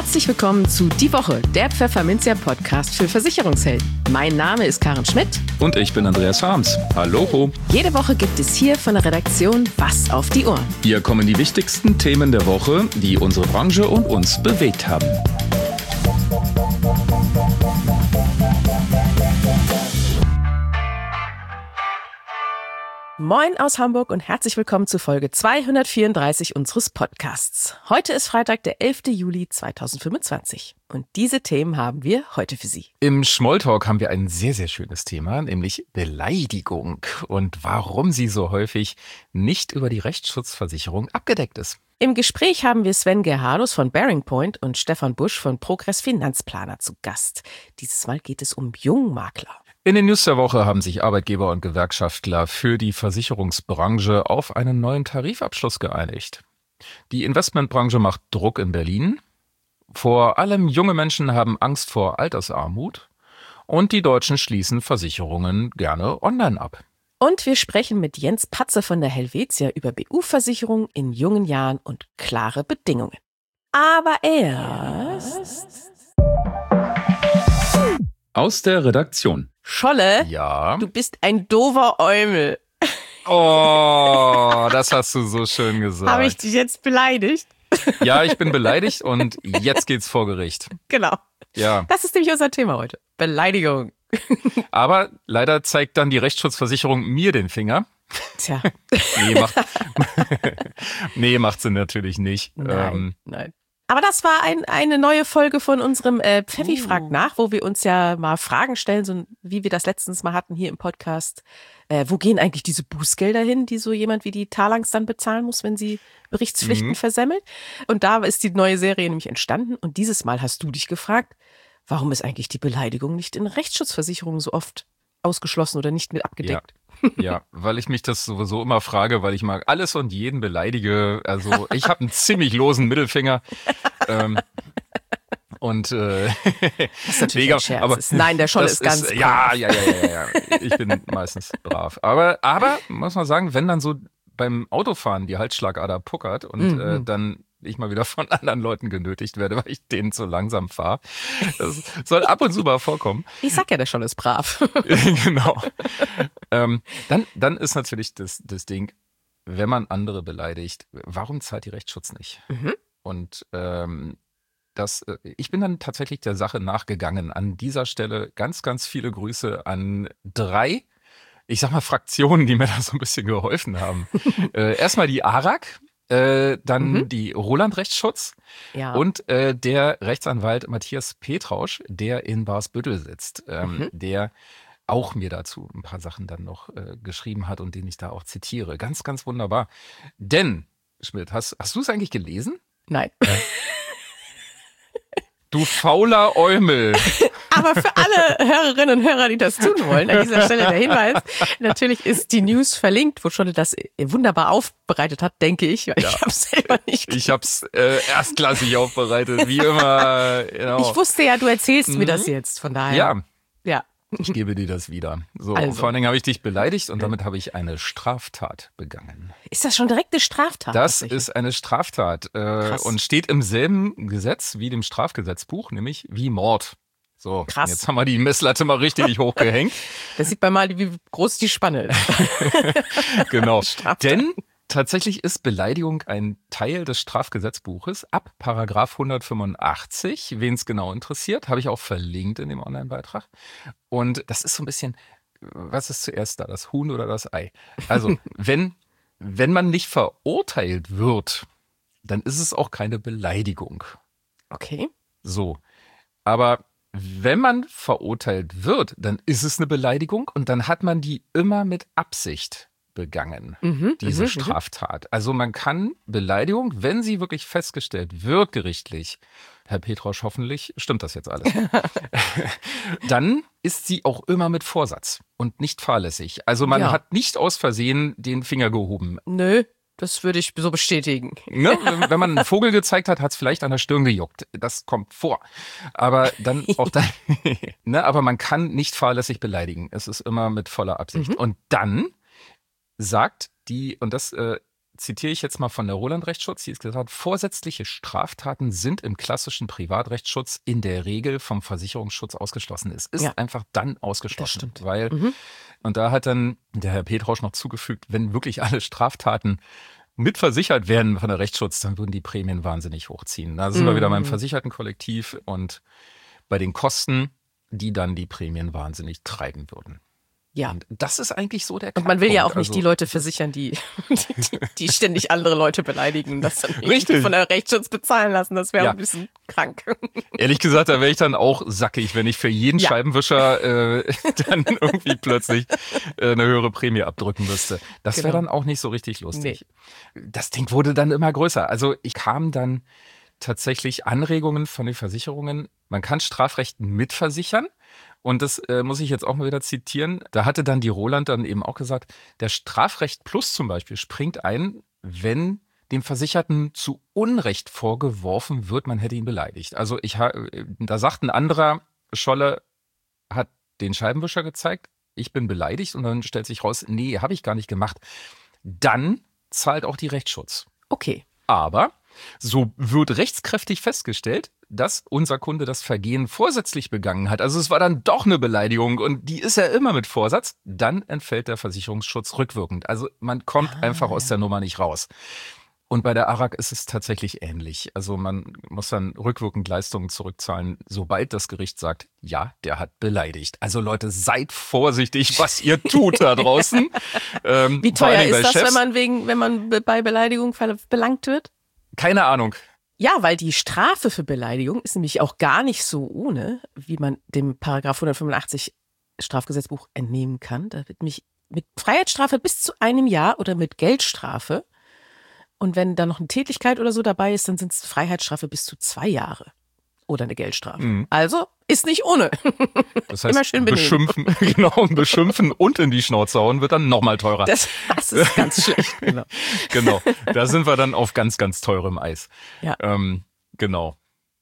Herzlich willkommen zu Die Woche, der Pfefferminzia-Podcast für Versicherungshelden. Mein Name ist Karen Schmidt. Und ich bin Andreas Harms. Hallo. Jede Woche gibt es hier von der Redaktion was auf die Ohren. Hier kommen die wichtigsten Themen der Woche, die unsere Branche und uns bewegt haben. Moin aus Hamburg und herzlich willkommen zu Folge 234 unseres Podcasts. Heute ist Freitag, der 11. Juli 2025 und diese Themen haben wir heute für Sie. Im Smalltalk haben wir ein sehr, sehr schönes Thema, nämlich Beleidigung und warum sie so häufig nicht über die Rechtsschutzversicherung abgedeckt ist. Im Gespräch haben wir Sven Gerhardus von Bearing Point und Stefan Busch von Progress Finanzplaner zu Gast. Dieses Mal geht es um Jungmakler. In den News der Woche haben sich Arbeitgeber und Gewerkschaftler für die Versicherungsbranche auf einen neuen Tarifabschluss geeinigt. Die Investmentbranche macht Druck in Berlin. Vor allem junge Menschen haben Angst vor Altersarmut. Und die Deutschen schließen Versicherungen gerne online ab. Und wir sprechen mit Jens Patze von der Helvetia über BU-Versicherung in jungen Jahren und klare Bedingungen. Aber erst... Aus der Redaktion. Scholle, Ja. Du bist ein doofer Eumel. Oh, das hast du so schön gesagt. Habe ich dich jetzt beleidigt? Ja, ich bin beleidigt und jetzt geht's vor Gericht. Genau. Ja. Das ist nämlich unser Thema heute. Beleidigung. Aber leider zeigt dann die Rechtsschutzversicherung mir den Finger. Tja. Nee, macht sie natürlich nicht. Nein. Aber das war eine neue Folge von unserem Pfeffi fragt nach, wo wir uns ja mal Fragen stellen, so wie wir das letztens mal hatten hier im Podcast. Wo gehen eigentlich diese Bußgelder hin, die so jemand wie die Talangs dann bezahlen muss, wenn sie Berichtspflichten versemmelt? Und da ist die neue Serie nämlich entstanden. Und dieses Mal hast du dich gefragt, warum ist eigentlich die Beleidigung nicht in Rechtsschutzversicherungen so oft ausgeschlossen oder nicht mit abgedeckt? Ja, weil ich mich das sowieso immer frage, weil ich mag alles und jeden beleidige. Also ich habe einen ziemlich losen Mittelfinger. Und das ist natürlich ein Scherz. Aber nein, der Scholle ist ganz brav. Ja. Ich bin meistens brav. Aber muss man sagen, wenn dann so beim Autofahren die Halsschlagader puckert und dann ich mal wieder von anderen Leuten genötigt werde, weil ich denen zu langsam fahre. Das soll ab und zu mal vorkommen. Ich sag ja, der Scholle ist brav. Genau. Dann ist natürlich das Ding, wenn man andere beleidigt, warum zahlt die Rechtsschutz nicht? Und ich bin dann tatsächlich der Sache nachgegangen. An dieser Stelle ganz, ganz viele Grüße an 3, ich sag mal, Fraktionen, die mir da so ein bisschen geholfen haben. Erstmal die ARAG, dann die Roland Rechtsschutz und der Rechtsanwalt Matthias Petrausch, der in Barsbüttel sitzt, der auch mir dazu ein paar Sachen dann noch geschrieben hat und den ich da auch zitiere. Ganz, ganz wunderbar. Denn, Schmidt, hast du es eigentlich gelesen? Nein. Du fauler Eumel. Aber für alle Hörerinnen und Hörer, die das tun wollen, an dieser Stelle der Hinweis, natürlich ist die News verlinkt, wo Scholle das wunderbar aufbereitet hat, denke ich. Weil ich habe es selber nicht gelesen. Ich habe es erstklassig aufbereitet, wie immer. Genau. Ich wusste ja, du erzählst mir das jetzt, von daher. Ja. Ich gebe dir das wieder. So, also. Und vor allen Dingen habe ich dich beleidigt und damit habe ich eine Straftat begangen. Ist das schon direkt eine Straftat? Das ist eine Straftat und steht im selben Gesetz wie dem Strafgesetzbuch, nämlich wie Mord. So, krass. Jetzt haben wir die Messlatte mal richtig hochgehängt. Das sieht man mal, wie groß die Spanne ist. Genau, denn tatsächlich ist Beleidigung ein Teil des Strafgesetzbuches ab Paragraph 185. Wen es genau interessiert, habe ich auch verlinkt in dem Online-Beitrag. Und das ist so ein bisschen, was ist zuerst da, das Huhn oder das Ei? Also, wenn man nicht verurteilt wird, dann ist es auch keine Beleidigung. Okay. So, aber wenn man verurteilt wird, dann ist es eine Beleidigung und dann hat man die immer mit Absicht begangen, diese Straftat. Also man kann Beleidigung, wenn sie wirklich festgestellt wird gerichtlich, Herr Petrausch, hoffentlich stimmt das jetzt alles, dann ist sie auch immer mit Vorsatz und nicht fahrlässig. Also man hat nicht aus Versehen den Finger gehoben. Nö. Das würde ich so bestätigen. Ne? Wenn man einen Vogel gezeigt hat, hat es vielleicht an der Stirn gejuckt. Das kommt vor. Aber dann auch dann, ne? Aber man kann nicht fahrlässig beleidigen. Es ist immer mit voller Absicht. Und dann sagt die, und das zitiere ich jetzt mal von der Roland-Rechtsschutz, die ist gesagt, vorsätzliche Straftaten sind im klassischen Privatrechtsschutz in der Regel vom Versicherungsschutz ausgeschlossen. Es ist einfach dann ausgeschlossen, weil, und da hat dann der Herr Petrausch noch zugefügt, wenn wirklich alle Straftaten mitversichert werden von der Rechtsschutz, dann würden die Prämien wahnsinnig hochziehen. Da sind wir wieder beim Versichertenkollektiv und bei den Kosten, die dann die Prämien wahnsinnig treiben würden. Ja. Und das ist eigentlich so der Knackpunkt. Und man will ja auch nicht die Leute versichern, die ständig andere Leute beleidigen und das dann von der Rechtsschutz bezahlen lassen. Das wäre ein bisschen krank. Ehrlich gesagt, da wäre ich dann auch sackig, wenn ich für jeden Scheibenwischer dann irgendwie plötzlich eine höhere Prämie abdrücken müsste. Das wäre dann auch nicht so richtig lustig. Nee. Das Ding wurde dann immer größer. Also ich kam dann tatsächlich Anregungen von den Versicherungen. Man kann Strafrecht mitversichern. Und das muss ich jetzt auch mal wieder zitieren. Da hatte dann die Roland dann eben auch gesagt, der Strafrecht Plus zum Beispiel springt ein, wenn dem Versicherten zu Unrecht vorgeworfen wird, man hätte ihn beleidigt. Also da sagt ein anderer, Scholle hat den Scheibenwischer gezeigt, ich bin beleidigt und dann stellt sich raus, nee, habe ich gar nicht gemacht. Dann zahlt auch die Rechtsschutz. Okay. Aber so wird rechtskräftig festgestellt, dass unser Kunde das Vergehen vorsätzlich begangen hat. Also es war dann doch eine Beleidigung und die ist ja immer mit Vorsatz. Dann entfällt der Versicherungsschutz rückwirkend. Also man kommt einfach aus der Nummer nicht raus. Und bei der ARAG ist es tatsächlich ähnlich. Also man muss dann rückwirkend Leistungen zurückzahlen, sobald das Gericht sagt, ja, der hat beleidigt. Also Leute, seid vorsichtig, was ihr tut da draußen. Wie teuer ist das, wenn man bei Beleidigung belangt wird? Keine Ahnung. Ja, weil die Strafe für Beleidigung ist nämlich auch gar nicht so ohne, wie man dem Paragraph 185 Strafgesetzbuch entnehmen kann. Da wird nämlich mit Freiheitsstrafe bis zu 1 Jahr oder mit Geldstrafe. Und wenn da noch eine Tätlichkeit oder so dabei ist, dann sind es Freiheitsstrafe bis zu 2 Jahre. Oder eine Geldstrafe. Also ist nicht ohne. Das heißt, immer schön beschimpfen und in die Schnauze hauen wird dann nochmal teurer. Das ist ganz schlecht, genau. Genau, da sind wir dann auf ganz, ganz teurem Eis. Ja. Genau.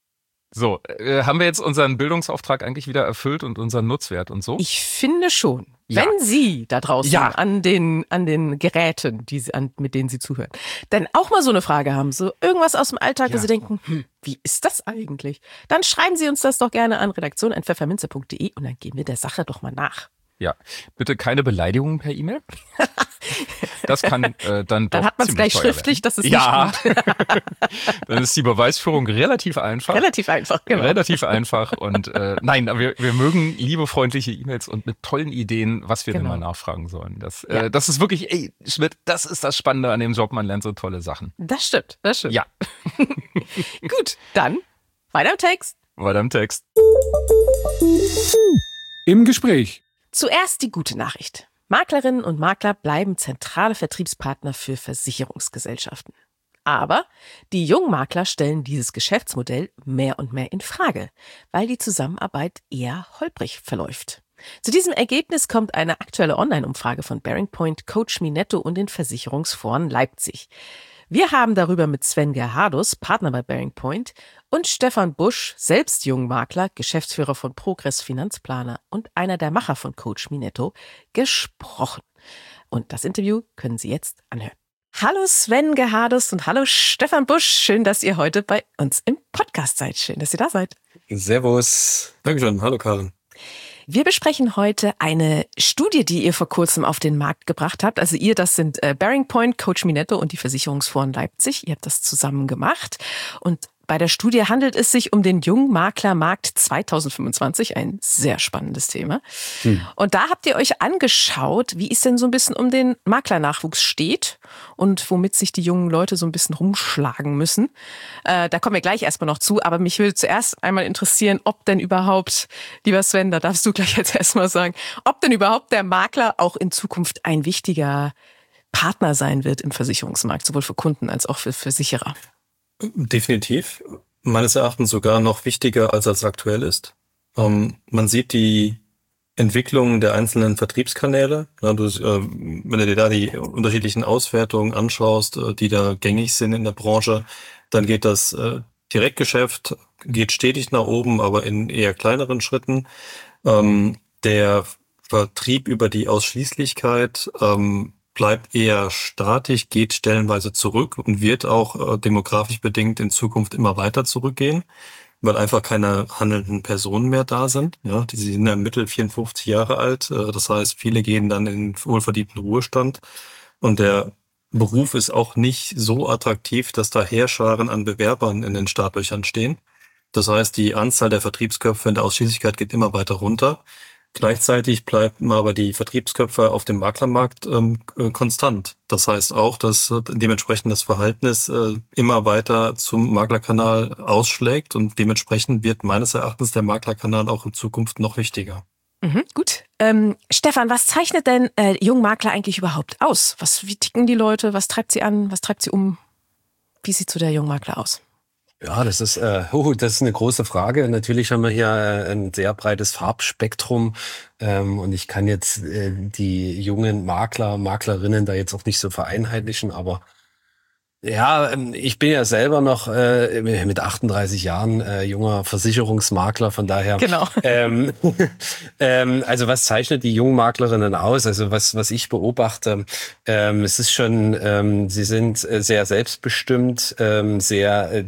So, haben wir jetzt unseren Bildungsauftrag eigentlich wieder erfüllt und unseren Nutzwert und so? Ich finde schon. Ja. Wenn Sie da draußen an den Geräten, mit denen Sie zuhören, dann auch mal so eine Frage haben, so irgendwas aus dem Alltag, wo Sie denken, wie ist das eigentlich? Dann schreiben Sie uns das doch gerne an redaktion@pfefferminze.de und dann gehen wir der Sache doch mal nach. Ja, bitte keine Beleidigungen per E-Mail. Das kann dann doch hat man es gleich schriftlich, das ist nicht gut. Dann ist die Beweisführung relativ einfach. Relativ einfach, genau. Relativ einfach und nein, wir mögen liebe, freundliche E-Mails und mit tollen Ideen, was wir denn mal nachfragen sollen. Das ist wirklich, Schmidt, das ist das Spannende an dem Job, man lernt so tolle Sachen. Das stimmt. Ja. Gut, dann weiter im Text. Im Gespräch. Zuerst die gute Nachricht. Maklerinnen und Makler bleiben zentrale Vertriebspartner für Versicherungsgesellschaften. Aber die Jungmakler stellen dieses Geschäftsmodell mehr und mehr in Frage, weil die Zusammenarbeit eher holprig verläuft. Zu diesem Ergebnis kommt eine aktuelle Online-Umfrage von Bearing Point, Coach Minetto und den Versicherungsforen Leipzig. Wir haben darüber mit Sven Gerhardus, Partner bei Bearing Point, und Stefan Busch, selbst Jungmakler, Geschäftsführer von Progress Finanzplaner und einer der Macher von Coach Minetto, gesprochen. Und das Interview können Sie jetzt anhören. Hallo Sven Gerhardus und hallo Stefan Busch. Schön, dass ihr heute bei uns im Podcast seid. Schön, dass ihr da seid. Servus. Dankeschön. Hallo Karin. Wir besprechen heute eine Studie, die ihr vor kurzem auf den Markt gebracht habt. Also ihr, das sind Bearing Point, Coach Minetto und die Versicherungsforen Leipzig. Ihr habt das zusammen gemacht. Und bei der Studie handelt es sich um den Jungmaklermarkt 2025, ein sehr spannendes Thema. Und da habt ihr euch angeschaut, wie es denn so ein bisschen um den Maklernachwuchs steht und womit sich die jungen Leute so ein bisschen rumschlagen müssen. Da kommen wir gleich erstmal noch zu, aber mich würde zuerst einmal interessieren, ob denn überhaupt, lieber Sven, da darfst du gleich jetzt erstmal sagen, ob denn überhaupt der Makler auch in Zukunft ein wichtiger Partner sein wird im Versicherungsmarkt, sowohl für Kunden als auch für Versicherer. Definitiv. Meines Erachtens sogar noch wichtiger, als es aktuell ist. Man sieht die Entwicklung der einzelnen Vertriebskanäle. Wenn du dir da die unterschiedlichen Auswertungen anschaust, die da gängig sind in der Branche, dann geht das Direktgeschäft geht stetig nach oben, aber in eher kleineren Schritten. Der Vertrieb über die Ausschließlichkeit, bleibt eher statisch, geht stellenweise zurück und wird auch demografisch bedingt in Zukunft immer weiter zurückgehen, weil einfach keine handelnden Personen mehr da sind. Ja, die sind ja im Mittel 54 Jahre alt. Das heißt, viele gehen dann in wohlverdienten Ruhestand. Und der Beruf ist auch nicht so attraktiv, dass da Heerscharen an Bewerbern in den Startlöchern stehen. Das heißt, die Anzahl der Vertriebsköpfe in der Ausschließlichkeit geht immer weiter runter. Gleichzeitig bleiben aber die Vertriebsköpfe auf dem Maklermarkt konstant. Das heißt auch, dass dementsprechend das Verhältnis immer weiter zum Maklerkanal ausschlägt und dementsprechend wird meines Erachtens der Maklerkanal auch in Zukunft noch wichtiger. Gut. Stefan, was zeichnet denn Jungmakler eigentlich überhaupt aus? Wie ticken die Leute? Was treibt sie an? Was treibt sie um? Wie sieht so der Jungmakler aus? Ja, das ist eine große Frage. Natürlich haben wir hier ein sehr breites Farbspektrum und ich kann jetzt die jungen Maklerinnen da jetzt auch nicht so vereinheitlichen, aber ja, ich bin ja selber noch mit 38 Jahren junger Versicherungsmakler, von daher. Genau. Also was zeichnet die jungen Maklerinnen aus? Also was ich beobachte, es ist schon, sie sind sehr selbstbestimmt, sehr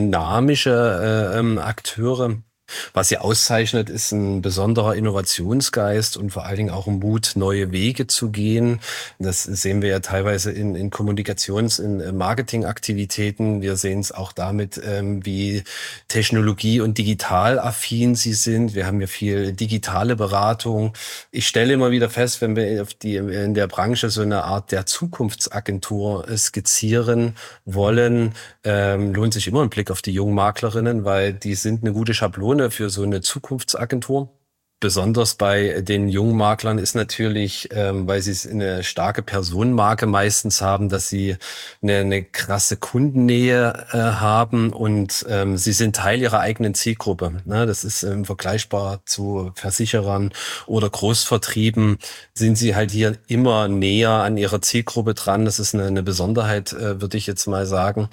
dynamische Akteure. Was sie auszeichnet, ist ein besonderer Innovationsgeist und vor allen Dingen auch ein Mut, neue Wege zu gehen. Das sehen wir ja teilweise in Kommunikations-, in Marketingaktivitäten. Wir sehen es auch damit, wie technologie- und digital affin sie sind. Wir haben ja viel digitale Beratung. Ich stelle immer wieder fest, wenn wir in der Branche so eine Art der Zukunftsagentur skizzieren wollen, lohnt sich immer ein Blick auf die jungen Maklerinnen, weil die sind eine gute Schablone für so eine Zukunftsagentur. Besonders bei den jungen Maklern ist natürlich, weil sie eine starke Personenmarke meistens haben, dass sie eine krasse Kundennähe haben und sie sind Teil ihrer eigenen Zielgruppe. Ne? Das ist vergleichbar zu Versicherern oder Großvertrieben, sind sie halt hier immer näher an ihrer Zielgruppe dran. Das ist eine Besonderheit, würde ich jetzt mal sagen.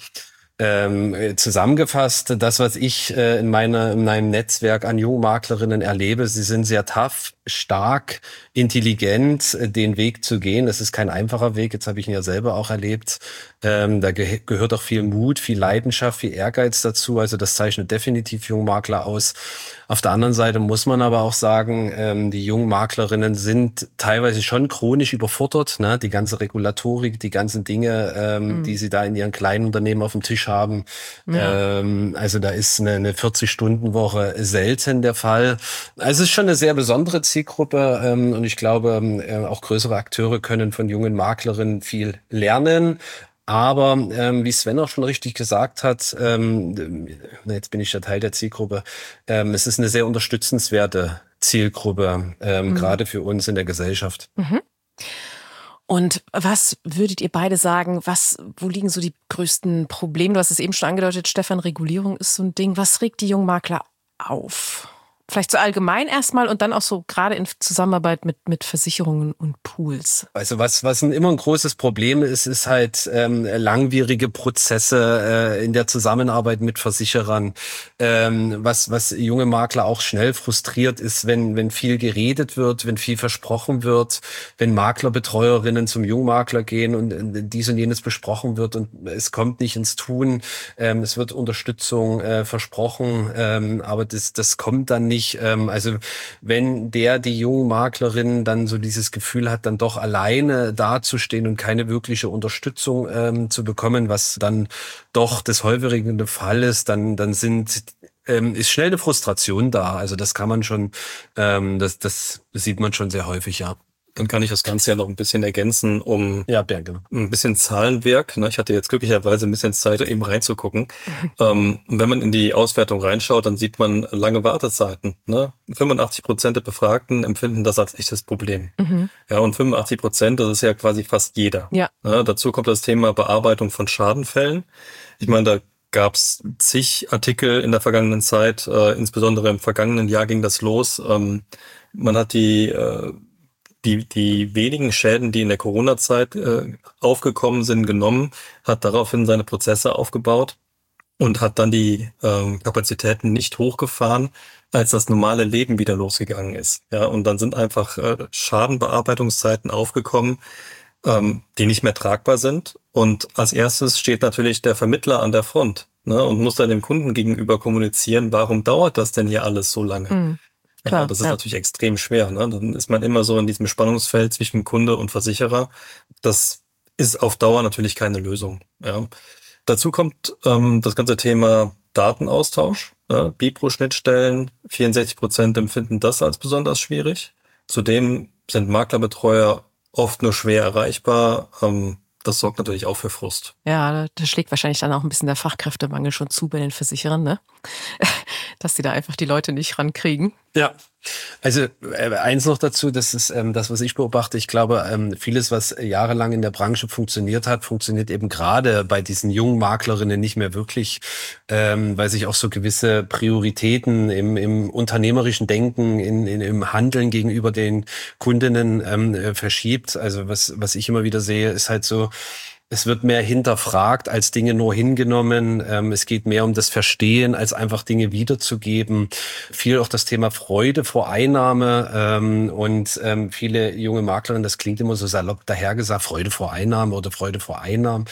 Zusammengefasst, das, was ich in meinem Netzwerk an Jungmaklerinnen erlebe, sie sind sehr tough, stark, intelligent, den Weg zu gehen. Das ist kein einfacher Weg, jetzt habe ich ihn ja selber auch erlebt. Da gehört auch viel Mut, viel Leidenschaft, viel Ehrgeiz dazu. Also das zeichnet definitiv Jungmakler aus. Auf der anderen Seite muss man aber auch sagen, die Jungmaklerinnen sind teilweise schon chronisch überfordert. Ne? Die ganze Regulatorik, die ganzen Dinge, die sie da in ihren kleinen Unternehmen auf dem Tisch haben. Ja. Also da ist eine 40-Stunden-Woche selten der Fall. Also es ist schon eine sehr besondere Zielgruppe und ich glaube, auch größere Akteure können von jungen Maklerinnen viel lernen. Aber wie Sven auch schon richtig gesagt hat, jetzt bin ich ja Teil der Zielgruppe, es ist eine sehr unterstützenswerte Zielgruppe, gerade für uns in der Gesellschaft. Und was würdet ihr beide sagen, wo liegen so die größten Probleme? Du hast es eben schon angedeutet, Stefan, Regulierung ist so ein Ding. Was regt die jungen Makler auf? Vielleicht so allgemein erstmal und dann auch so gerade in Zusammenarbeit mit Versicherungen und Pools. Also was immer ein großes Problem ist halt langwierige Prozesse in der Zusammenarbeit mit Versicherern. Was junge Makler auch schnell frustriert ist, wenn viel geredet wird, wenn viel versprochen wird, wenn Maklerbetreuerinnen zum Jungmakler gehen und dies und jenes besprochen wird und es kommt nicht ins Tun. Es wird Unterstützung versprochen, aber das kommt dann nicht. Also wenn die junge Maklerin dann so dieses Gefühl hat, dann doch alleine dazustehen und keine wirkliche Unterstützung zu bekommen, was dann doch des häufigen der Fall ist, dann ist schnell eine Frustration da. Also das kann man schon, das sieht man schon sehr häufig, ja. Dann kann ich das Ganze ja noch ein bisschen ergänzen, um ein bisschen Zahlenwerk. Ich hatte jetzt glücklicherweise ein bisschen Zeit, eben reinzugucken. Wenn man in die Auswertung reinschaut, dann sieht man lange Wartezeiten. 85% der Befragten empfinden das als echtes Problem. Ja, und 85%, das ist ja quasi fast jeder. Ja. Dazu kommt das Thema Bearbeitung von Schadenfällen. Ich meine, da gab's zig Artikel in der vergangenen Zeit, insbesondere im vergangenen Jahr ging das los. Man hat die wenigen Schäden, die in der Corona-Zeit aufgekommen sind, genommen, hat daraufhin seine Prozesse aufgebaut und hat dann die Kapazitäten nicht hochgefahren, als das normale Leben wieder losgegangen ist. Ja, und dann sind einfach Schadenbearbeitungszeiten aufgekommen, die nicht mehr tragbar sind. Und als erstes steht natürlich der Vermittler an der Front, ne, und muss dann dem Kunden gegenüber kommunizieren, warum dauert das denn hier alles so lange? Klar, Ja, das ist natürlich extrem schwer. Ne? Dann ist man immer so in diesem Spannungsfeld zwischen Kunde und Versicherer. Das ist auf Dauer natürlich keine Lösung. Ja. Dazu kommt das ganze Thema Datenaustausch. Bipro-Schnittstellen, 64% empfinden das als besonders schwierig. Zudem sind Maklerbetreuer oft nur schwer erreichbar. Das sorgt natürlich auch für Frust. Ja, da schlägt wahrscheinlich dann auch ein bisschen der Fachkräftemangel schon zu bei den Versicherern, ne? Dass die da einfach die Leute nicht rankriegen. Ja, also eins noch dazu, das ist das, was ich beobachte. Ich glaube, vieles, was jahrelang in der Branche funktioniert hat, funktioniert eben gerade bei diesen jungen Maklerinnen nicht mehr wirklich, weil sich auch so gewisse Prioritäten im unternehmerischen Denken, im Handeln gegenüber den Kundinnen verschiebt. Also was ich immer wieder sehe, ist halt so, es wird mehr hinterfragt als Dinge nur hingenommen. Es geht mehr um das Verstehen, als einfach Dinge wiederzugeben. Viel auch das Thema Freude vor Einnahme und viele junge Maklerinnen, das klingt immer so salopp dahergesagt, Freude vor Einnahme oder Freude vor Einnahmen.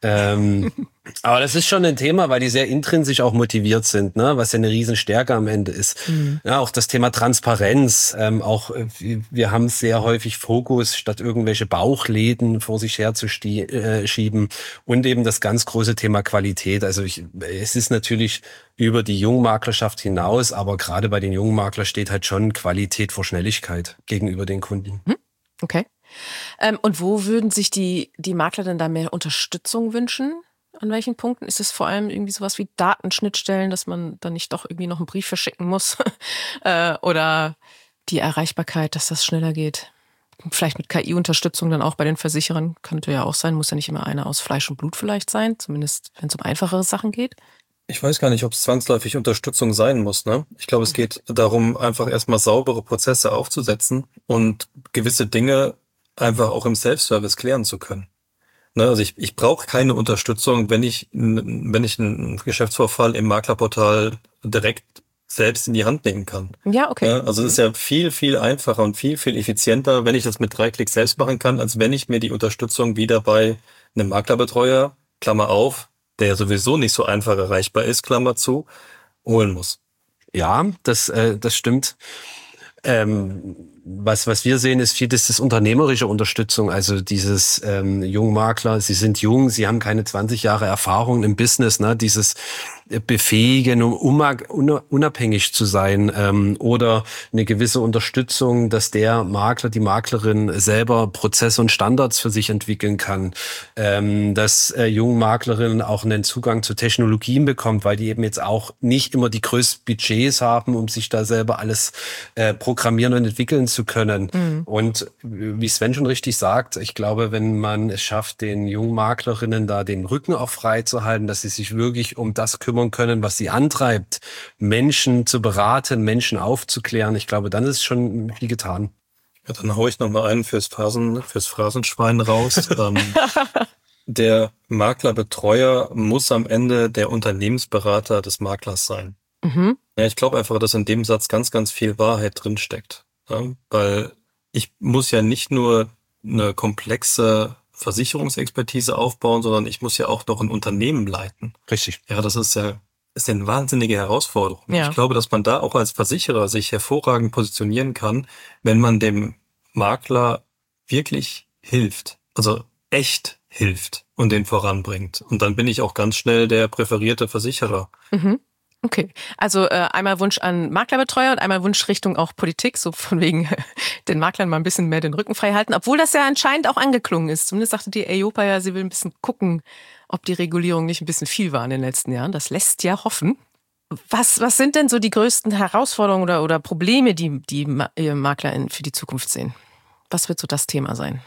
Aber das ist schon ein Thema, weil die sehr intrinsisch auch motiviert sind, ne? Was ja eine Riesenstärke am Ende ist. Ja, auch das Thema Transparenz. Wir haben sehr häufig Fokus, statt irgendwelche Bauchläden vor sich her zu schieben. Und eben das ganz große Thema Qualität. Also es ist natürlich über die Jungmaklerschaft hinaus, aber gerade bei den Jungmaklern steht halt schon Qualität vor Schnelligkeit gegenüber den Kunden. Okay. Und wo würden sich die Makler denn da mehr Unterstützung wünschen? An welchen Punkten? Ist es vor allem irgendwie sowas wie Datenschnittstellen, dass man dann nicht doch irgendwie noch einen Brief verschicken muss? Oder die Erreichbarkeit, dass das schneller geht? Vielleicht mit KI-Unterstützung dann auch bei den Versicherern, könnte ja auch sein, muss ja nicht immer einer aus Fleisch und Blut vielleicht sein, zumindest wenn es um einfachere Sachen geht. Ich weiß gar nicht, ob es zwangsläufig Unterstützung sein muss, ne? Ich glaube, es geht darum, einfach erstmal saubere Prozesse aufzusetzen und gewisse Dinge einfach auch im Self-Service klären zu können. Ne, also ich brauche keine Unterstützung, wenn ich einen Geschäftsvorfall im Maklerportal direkt selbst in die Hand nehmen kann. Ja, okay. Ja, also es ist ja viel, viel einfacher und viel, viel effizienter, wenn ich das mit 3 Klicks selbst machen kann, als wenn ich mir die Unterstützung wieder bei einem Maklerbetreuer, Klammer auf, der ja sowieso nicht so einfach erreichbar ist, Klammer zu, holen muss. Ja, das stimmt. Was wir sehen, ist viel, das ist unternehmerische Unterstützung. Also dieses Jungmakler, sie sind jung, sie haben keine 20 Jahre Erfahrung im Business, ne? Dieses Befähigen, um unabhängig zu sein oder eine gewisse Unterstützung, dass der Makler, die Maklerin selber Prozesse und Standards für sich entwickeln kann, dass junge Maklerinnen auch einen Zugang zu Technologien bekommt, weil die eben jetzt auch nicht immer die größten Budgets haben, um sich da selber alles programmieren und entwickeln zu können. Und wie Sven schon richtig sagt, ich glaube, wenn man es schafft, den jungen Maklerinnen da den Rücken auch frei zu halten, dass sie sich wirklich um das kümmern können, was sie antreibt, Menschen zu beraten, Menschen aufzuklären, ich glaube, dann ist schon viel getan. Ja, dann hau ich noch mal einen fürs Phrasenschwein raus. Der Maklerbetreuer muss am Ende der Unternehmensberater des Maklers sein. Ja, ich glaube einfach, dass in dem Satz ganz, ganz viel Wahrheit drinsteckt. Ja, weil ich muss ja nicht nur eine komplexe Versicherungsexpertise aufbauen, sondern ich muss ja auch noch ein Unternehmen leiten. Richtig. Ja, das ist eine wahnsinnige Herausforderung. Ja. Ich glaube, dass man da auch als Versicherer sich hervorragend positionieren kann, wenn man dem Makler wirklich hilft. Also echt hilft und den voranbringt. Und dann bin ich auch ganz schnell der präferierte Versicherer. Okay, also einmal Wunsch an Maklerbetreuer und einmal Wunsch Richtung auch Politik, so von wegen den Maklern mal ein bisschen mehr den Rücken frei halten, obwohl das ja anscheinend auch angeklungen ist. Zumindest sagte die EIOPA ja, sie will ein bisschen gucken, ob die Regulierung nicht ein bisschen viel war in den letzten Jahren. Das lässt ja hoffen. Was sind denn so die größten Herausforderungen oder Probleme, die Makler für die Zukunft sehen? Was wird so das Thema sein?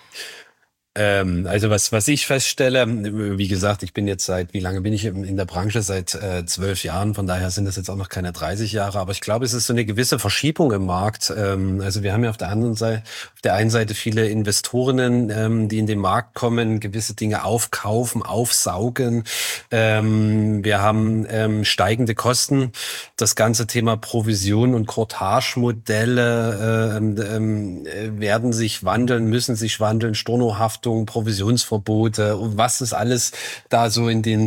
Also was ich feststelle, wie gesagt, ich bin jetzt wie lange bin ich in der Branche? Seit 12 Jahren, von daher sind das jetzt auch noch keine 30 Jahre, aber ich glaube, es ist so eine gewisse Verschiebung im Markt. Also wir haben ja auf der einen Seite viele Investorinnen, die in den Markt kommen, gewisse Dinge aufkaufen, aufsaugen. Wir haben steigende Kosten. Das ganze Thema Provision und Courtage-Modelle werden sich wandeln, müssen sich wandeln, stornohafte Missachtung, Provisionsverbote und was es alles da so in den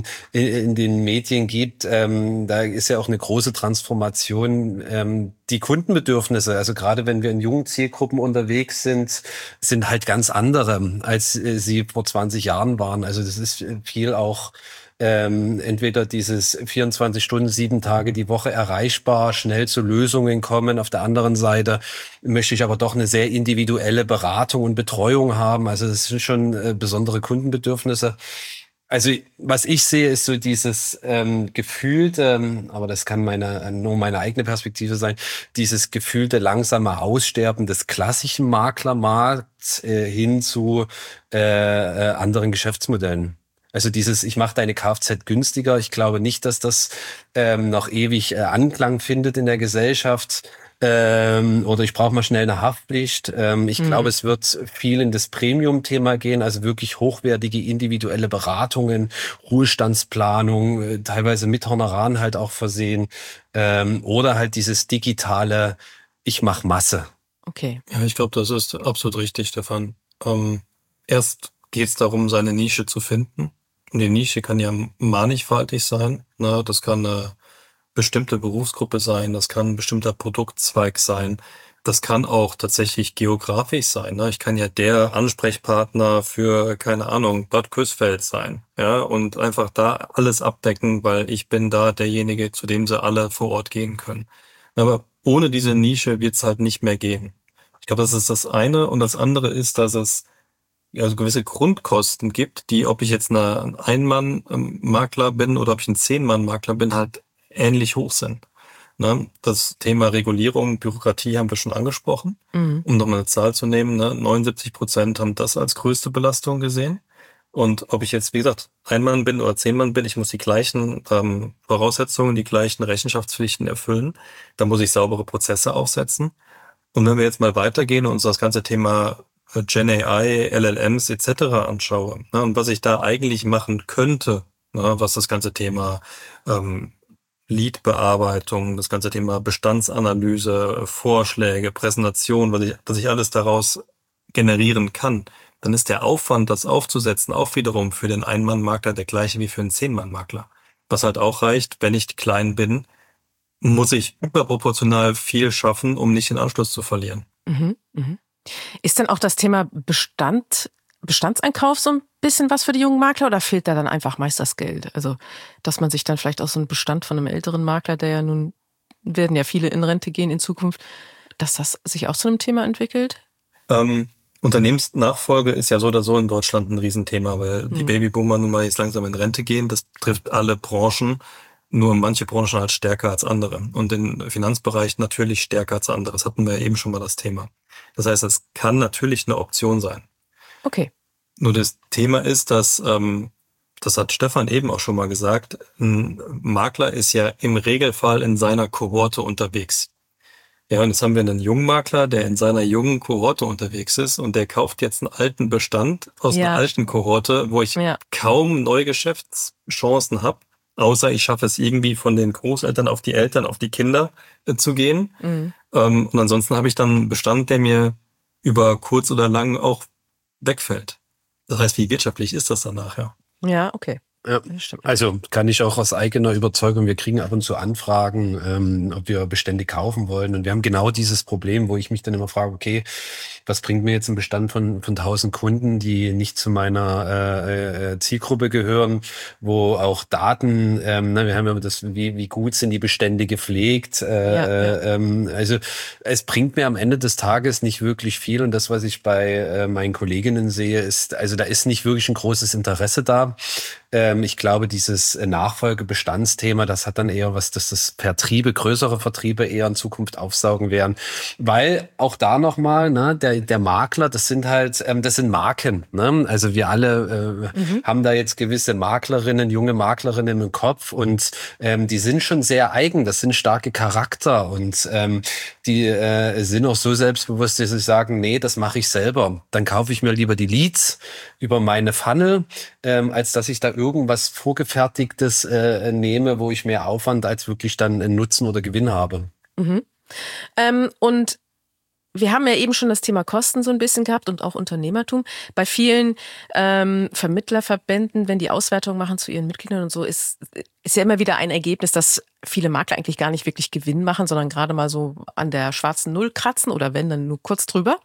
Medien gibt. Da ist ja auch eine große Transformation. Die Kundenbedürfnisse, also gerade wenn wir in jungen Zielgruppen unterwegs sind halt ganz andere, als sie vor 20 Jahren waren. Also das ist viel auch entweder dieses 24 Stunden, 7 Tage die Woche erreichbar, schnell zu Lösungen kommen. Auf der anderen Seite möchte ich aber doch eine sehr individuelle Beratung und Betreuung haben. Also das sind schon besondere Kundenbedürfnisse. Also was ich sehe, ist so dieses gefühlte, aber das kann nur meine eigene Perspektive sein, dieses gefühlte langsame Aussterben des klassischen Maklermarkts hin zu anderen Geschäftsmodellen. Also ich mache deine Kfz günstiger. Ich glaube nicht, dass das noch ewig Anklang findet in der Gesellschaft. Oder ich brauche mal schnell eine Haftpflicht. Ich glaube, es wird viel in das Premium-Thema gehen, also wirklich hochwertige individuelle Beratungen, Ruhestandsplanung, teilweise mit Honoraren halt auch versehen. Oder halt dieses digitale, ich mache Masse. Okay. Ja, ich glaube, das ist absolut richtig, Stefan. Erst geht es darum, seine Nische zu finden. Und die Nische kann ja mannigfaltig sein. Na, das kann eine bestimmte Berufsgruppe sein, das kann ein bestimmter Produktzweig sein. Das kann auch tatsächlich geografisch sein. Ne? Ich kann ja der Ansprechpartner für, keine Ahnung, Bad Kösfeld sein. Ja, und einfach da alles abdecken, weil ich bin da derjenige, zu dem sie alle vor Ort gehen können. Aber ohne diese Nische wird es halt nicht mehr gehen. Ich glaube, das ist das eine. Und das andere ist, dass es also gewisse Grundkosten gibt, die, ob ich jetzt ein Ein-Mann-Makler bin oder ob ich ein 10-Mann-Makler bin, halt ähnlich hoch sind. Ne? Das Thema Regulierung, Bürokratie haben wir schon angesprochen. Um nochmal eine Zahl zu nehmen, 79% haben das als größte Belastung gesehen. Und ob ich jetzt, wie gesagt, Ein-Mann bin oder 10-Mann bin, ich muss die gleichen Voraussetzungen, die gleichen Rechenschaftspflichten erfüllen. Da muss ich saubere Prozesse aufsetzen. Und wenn wir jetzt mal weitergehen und uns das ganze Thema Gen AI, LLMs etc. anschaue, und was ich da eigentlich machen könnte, was das ganze Thema Lead-Bearbeitung, das ganze Thema Bestandsanalyse, Vorschläge, Präsentation, was ich alles daraus generieren kann, dann ist der Aufwand, das aufzusetzen, auch wiederum für den Ein-Mann-Makler der gleiche wie für einen 10-Mann-Makler. Was halt auch reicht, wenn ich klein bin, muss ich überproportional viel schaffen, um nicht den Anschluss zu verlieren. Ist denn auch das Thema Bestandseinkauf so ein bisschen was für die jungen Makler oder fehlt da dann einfach meist das Geld? Also, dass man sich dann vielleicht auch so einen Bestand von einem älteren Makler, der ja nun, werden ja viele in Rente gehen in Zukunft, dass das sich auch zu einem Thema entwickelt? Unternehmensnachfolge ist ja so oder so in Deutschland ein Riesenthema, weil die Babyboomer nun mal jetzt langsam in Rente gehen. Das trifft alle Branchen, nur manche Branchen halt stärker als andere. Und den Finanzbereich natürlich stärker als andere. Das hatten wir ja eben schon mal das Thema. Das heißt, es kann natürlich eine Option sein. Okay. Nur das Thema ist, dass, das hat Stefan eben auch schon mal gesagt, ein Makler ist ja im Regelfall in seiner Kohorte unterwegs. Ja, und jetzt haben wir einen Jungmakler, der in seiner jungen Kohorte unterwegs ist und der kauft jetzt einen alten Bestand aus einer alten Kohorte, wo ich kaum Neugeschäftschancen habe, außer ich schaffe es irgendwie von den Großeltern auf die Eltern, auf die Kinder zu gehen. Und ansonsten habe ich dann einen Bestand, der mir über kurz oder lang auch wegfällt. Das heißt, wie wirtschaftlich ist das dann nachher? Ja, okay. Ja, also kann ich auch aus eigener Überzeugung, wir kriegen ab und zu Anfragen, ob wir Bestände kaufen wollen. Und wir haben genau dieses Problem, wo ich mich dann immer frage, okay, was bringt mir jetzt ein Bestand von 1000 Kunden, die nicht zu meiner Zielgruppe gehören, wo auch Daten, wir haben ja das, wie gut sind die Bestände gepflegt. Also es bringt mir am Ende des Tages nicht wirklich viel. Und das, was ich bei meinen Kolleginnen sehe, ist, also da ist nicht wirklich ein großes Interesse da. Ich glaube, dieses Nachfolgebestandsthema, das hat dann eher was, dass das Vertriebe, größere Vertriebe eher in Zukunft aufsaugen werden. Weil auch da nochmal, der Makler, das sind Marken. Ne? Also wir alle haben da jetzt gewisse Maklerinnen, junge Maklerinnen im Kopf und die sind schon sehr eigen, das sind starke Charakter und die sind auch so selbstbewusst, dass sie sagen, nee, das mache ich selber. Dann kaufe ich mir lieber die Leads über meine Funnel, als dass ich da irgendwas Vorgefertigtes nehme, wo ich mehr Aufwand als wirklich dann einen Nutzen oder Gewinn habe. Und wir haben ja eben schon das Thema Kosten so ein bisschen gehabt und auch Unternehmertum. Bei vielen Vermittlerverbänden, wenn die Auswertungen machen zu ihren Mitgliedern und so, ist ja immer wieder ein Ergebnis, dass viele Makler eigentlich gar nicht wirklich Gewinn machen, sondern gerade mal so an der schwarzen Null kratzen oder wenn, dann nur kurz drüber.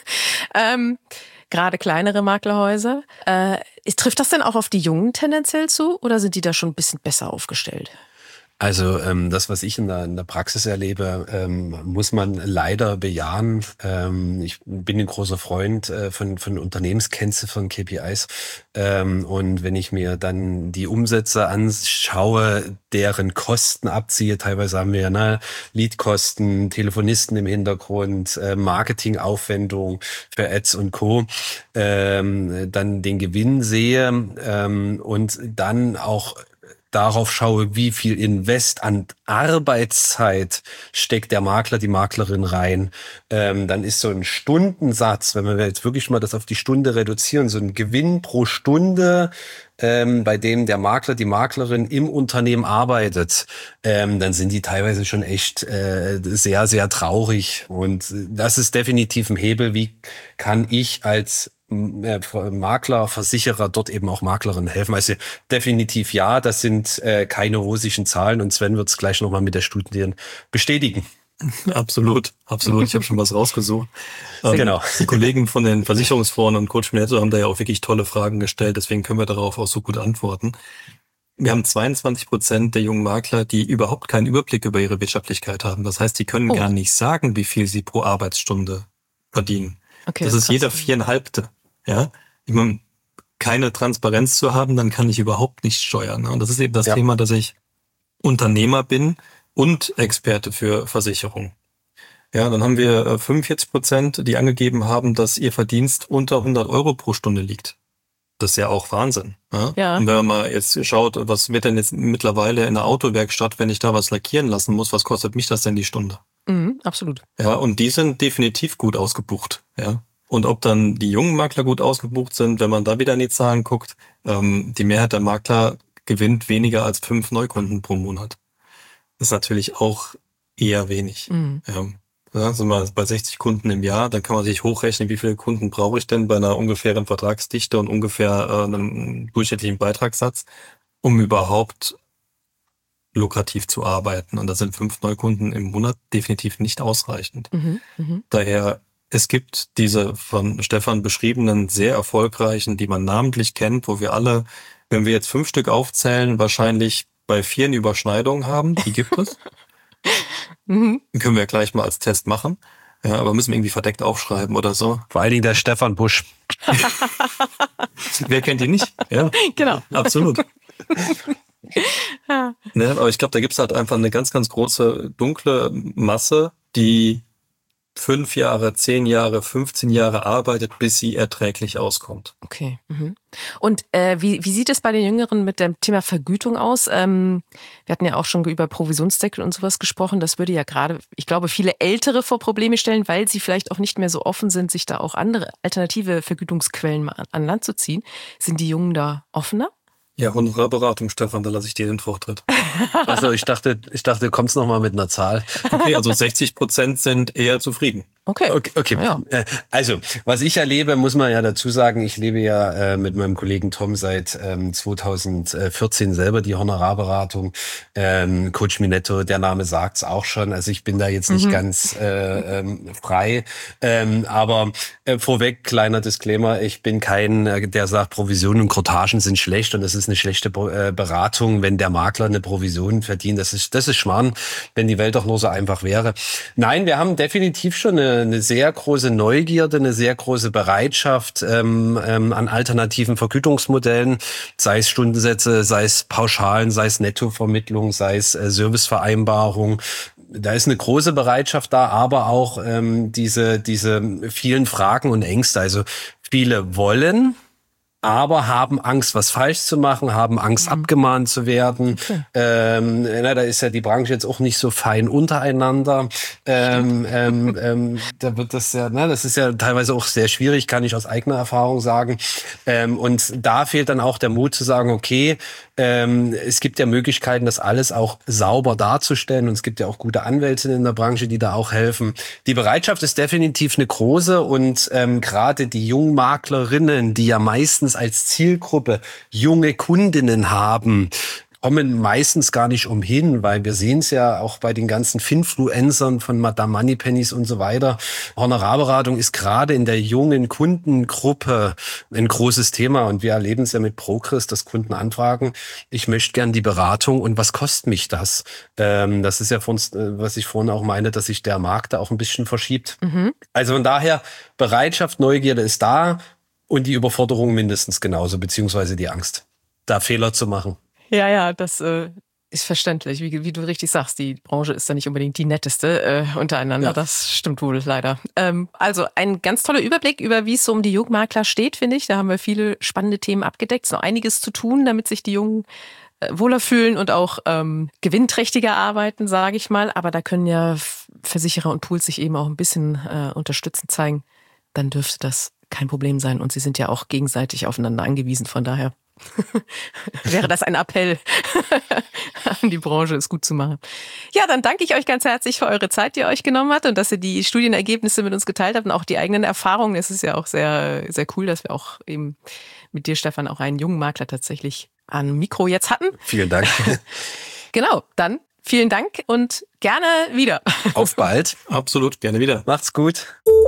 Gerade kleinere Maklerhäuser. Trifft das denn auch auf die Jungen tendenziell zu oder sind die da schon ein bisschen besser aufgestellt? Also das, was ich in der Praxis erlebe, muss man leider bejahen. Ich bin ein großer Freund von Unternehmenskennziffern, KPIs. Und wenn ich mir dann die Umsätze anschaue, deren Kosten abziehe, teilweise haben wir ja Leadkosten, Telefonisten im Hintergrund, Marketingaufwendung für Ads und Co., dann den Gewinn sehe und dann auch darauf schaue, wie viel Invest an Arbeitszeit steckt der Makler, die Maklerin rein, dann ist so ein Stundensatz, wenn wir jetzt wirklich mal das auf die Stunde reduzieren, so ein Gewinn pro Stunde, bei dem der Makler, die Maklerin im Unternehmen arbeitet, dann sind die teilweise schon echt sehr, sehr traurig. Und das ist definitiv ein Hebel. Wie kann ich als Makler, Versicherer dort eben auch Maklerinnen helfen? Also definitiv ja, das sind keine rosischen Zahlen und Sven wird es gleich nochmal mit der Studie bestätigen. Absolut. Ich habe schon was rausgesucht. Genau. Die Kollegen von den Versicherungsforen und Coach Minetto haben da ja auch wirklich tolle Fragen gestellt, deswegen können wir darauf auch so gut antworten. Wir haben 22% der jungen Makler, die überhaupt keinen Überblick über ihre Wirtschaftlichkeit haben. Das heißt, die können gar nicht sagen, wie viel sie pro Arbeitsstunde verdienen. Okay, das ist jeder 4,5. Ja, ich meine, keine Transparenz zu haben, dann kann ich überhaupt nicht steuern. Und das ist eben das Thema, dass ich Unternehmer bin und Experte für Versicherung. Ja, dann haben wir 45%, die angegeben haben, dass ihr Verdienst unter 100 Euro pro Stunde liegt. Das ist ja auch Wahnsinn. Ja? Und wenn man mal jetzt schaut, was wird denn jetzt mittlerweile in der Autowerkstatt, wenn ich da was lackieren lassen muss, was kostet mich das denn die Stunde? Absolut. Ja, und die sind definitiv gut ausgebucht. Ja. Und ob dann die jungen Makler gut ausgebucht sind, wenn man da wieder in die Zahlen guckt, die Mehrheit der Makler gewinnt weniger als 5 Neukunden pro Monat. Das ist natürlich auch eher wenig. Ja, sind wir bei 60 Kunden im Jahr, dann kann man sich hochrechnen, wie viele Kunden brauche ich denn bei einer ungefähren Vertragsdichte und ungefähr einem durchschnittlichen Beitragssatz, um überhaupt lukrativ zu arbeiten. Und da sind 5 Neukunden im Monat definitiv nicht ausreichend. Daher, es gibt diese von Stefan beschriebenen sehr erfolgreichen, die man namentlich kennt, wo wir alle, wenn wir jetzt 5 Stück aufzählen, wahrscheinlich bei 4 eine Überschneidung haben. Die gibt es. Können wir gleich mal als Test machen. Ja, aber müssen wir irgendwie verdeckt aufschreiben oder so. Vor allen Dingen der Stefan Busch. Wer kennt ihn nicht? Ja, genau. Absolut. Ne, aber ich glaube, da gibt's halt einfach eine ganz, ganz große dunkle Masse, die 5 Jahre, 10 Jahre, 15 Jahre arbeitet, bis sie erträglich auskommt. Okay. Und wie sieht es bei den Jüngeren mit dem Thema Vergütung aus? Wir hatten ja auch schon über Provisionsdeckel und sowas gesprochen. Das würde ja gerade, ich glaube, viele Ältere vor Probleme stellen, weil sie vielleicht auch nicht mehr so offen sind, sich da auch andere alternative Vergütungsquellen mal an Land zu ziehen. Sind die Jungen da offener? Ja, Honorarberatung, Stefan, da lasse ich dir den Vortritt. Also ich dachte, du kommst noch mal mit einer Zahl. Okay, also 60% sind eher zufrieden. Okay. Ja. Also, was ich erlebe, muss man ja dazu sagen, ich lebe ja mit meinem Kollegen Tom seit 2014 selber die Honorarberatung. Coach Minetto, der Name sagt's auch schon. Also ich bin da jetzt nicht ganz frei. Aber vorweg, kleiner Disclaimer, ich bin kein, der sagt, Provisionen und Courtagen sind schlecht und es ist eine schlechte Beratung, wenn der Makler eine Provision verdient. Das ist Schmarrn, wenn die Welt doch nur so einfach wäre. Nein, wir haben definitiv schon eine sehr große Neugierde, eine sehr große Bereitschaft an alternativen Vergütungsmodellen, sei es Stundensätze, sei es Pauschalen, sei es Nettovermittlung, sei es Servicevereinbarung. Da ist eine große Bereitschaft da, aber auch diese vielen Fragen und Ängste. Also viele wollen, aber haben Angst, was falsch zu machen, haben Angst, abgemahnt zu werden. Okay. Da ist ja die Branche jetzt auch nicht so fein untereinander. Da wird das ja, das ist ja teilweise auch sehr schwierig, kann ich aus eigener Erfahrung sagen. Und da fehlt dann auch der Mut zu sagen, okay, Es gibt ja Möglichkeiten, das alles auch sauber darzustellen und es gibt ja auch gute Anwälte in der Branche, die da auch helfen. Die Bereitschaft ist definitiv eine große und gerade die Jungmaklerinnen, die ja meistens als Zielgruppe junge Kundinnen haben, kommen meistens gar nicht umhin, weil wir sehen es ja auch bei den ganzen Finfluencern von Madame Moneypennys und so weiter. Honorarberatung ist gerade in der jungen Kundengruppe ein großes Thema und wir erleben es ja mit Progress, dass Kunden anfragen, ich möchte gern die Beratung und was kostet mich das? Das ist ja von uns, was ich vorhin auch meine, dass sich der Markt da auch ein bisschen verschiebt. Also von daher, Bereitschaft, Neugierde ist da und die Überforderung mindestens genauso, beziehungsweise die Angst, da Fehler zu machen. Ja, das ist verständlich. Wie du richtig sagst, die Branche ist da nicht unbedingt die netteste untereinander. Ja. Das stimmt wohl leider. Also ein ganz toller Überblick über, wie es so um die Jungmakler steht, finde ich. Da haben wir viele spannende Themen abgedeckt. Es ist noch einiges zu tun, damit sich die Jungen wohler fühlen und auch gewinnträchtiger arbeiten, sage ich mal. Aber da können ja Versicherer und Pools sich eben auch ein bisschen unterstützend zeigen. Dann dürfte das kein Problem sein. Und sie sind ja auch gegenseitig aufeinander angewiesen. Von daher wäre das ein Appell an die Branche, es gut zu machen. Ja, dann danke ich euch ganz herzlich für eure Zeit, die ihr euch genommen habt und dass ihr die Studienergebnisse mit uns geteilt habt und auch die eigenen Erfahrungen. Es ist ja auch sehr, sehr cool, dass wir auch eben mit dir, Stefan, auch einen jungen Makler tatsächlich am Mikro jetzt hatten. Vielen Dank. Genau, dann vielen Dank und gerne wieder. Auf bald. Absolut, gerne wieder. Macht's gut.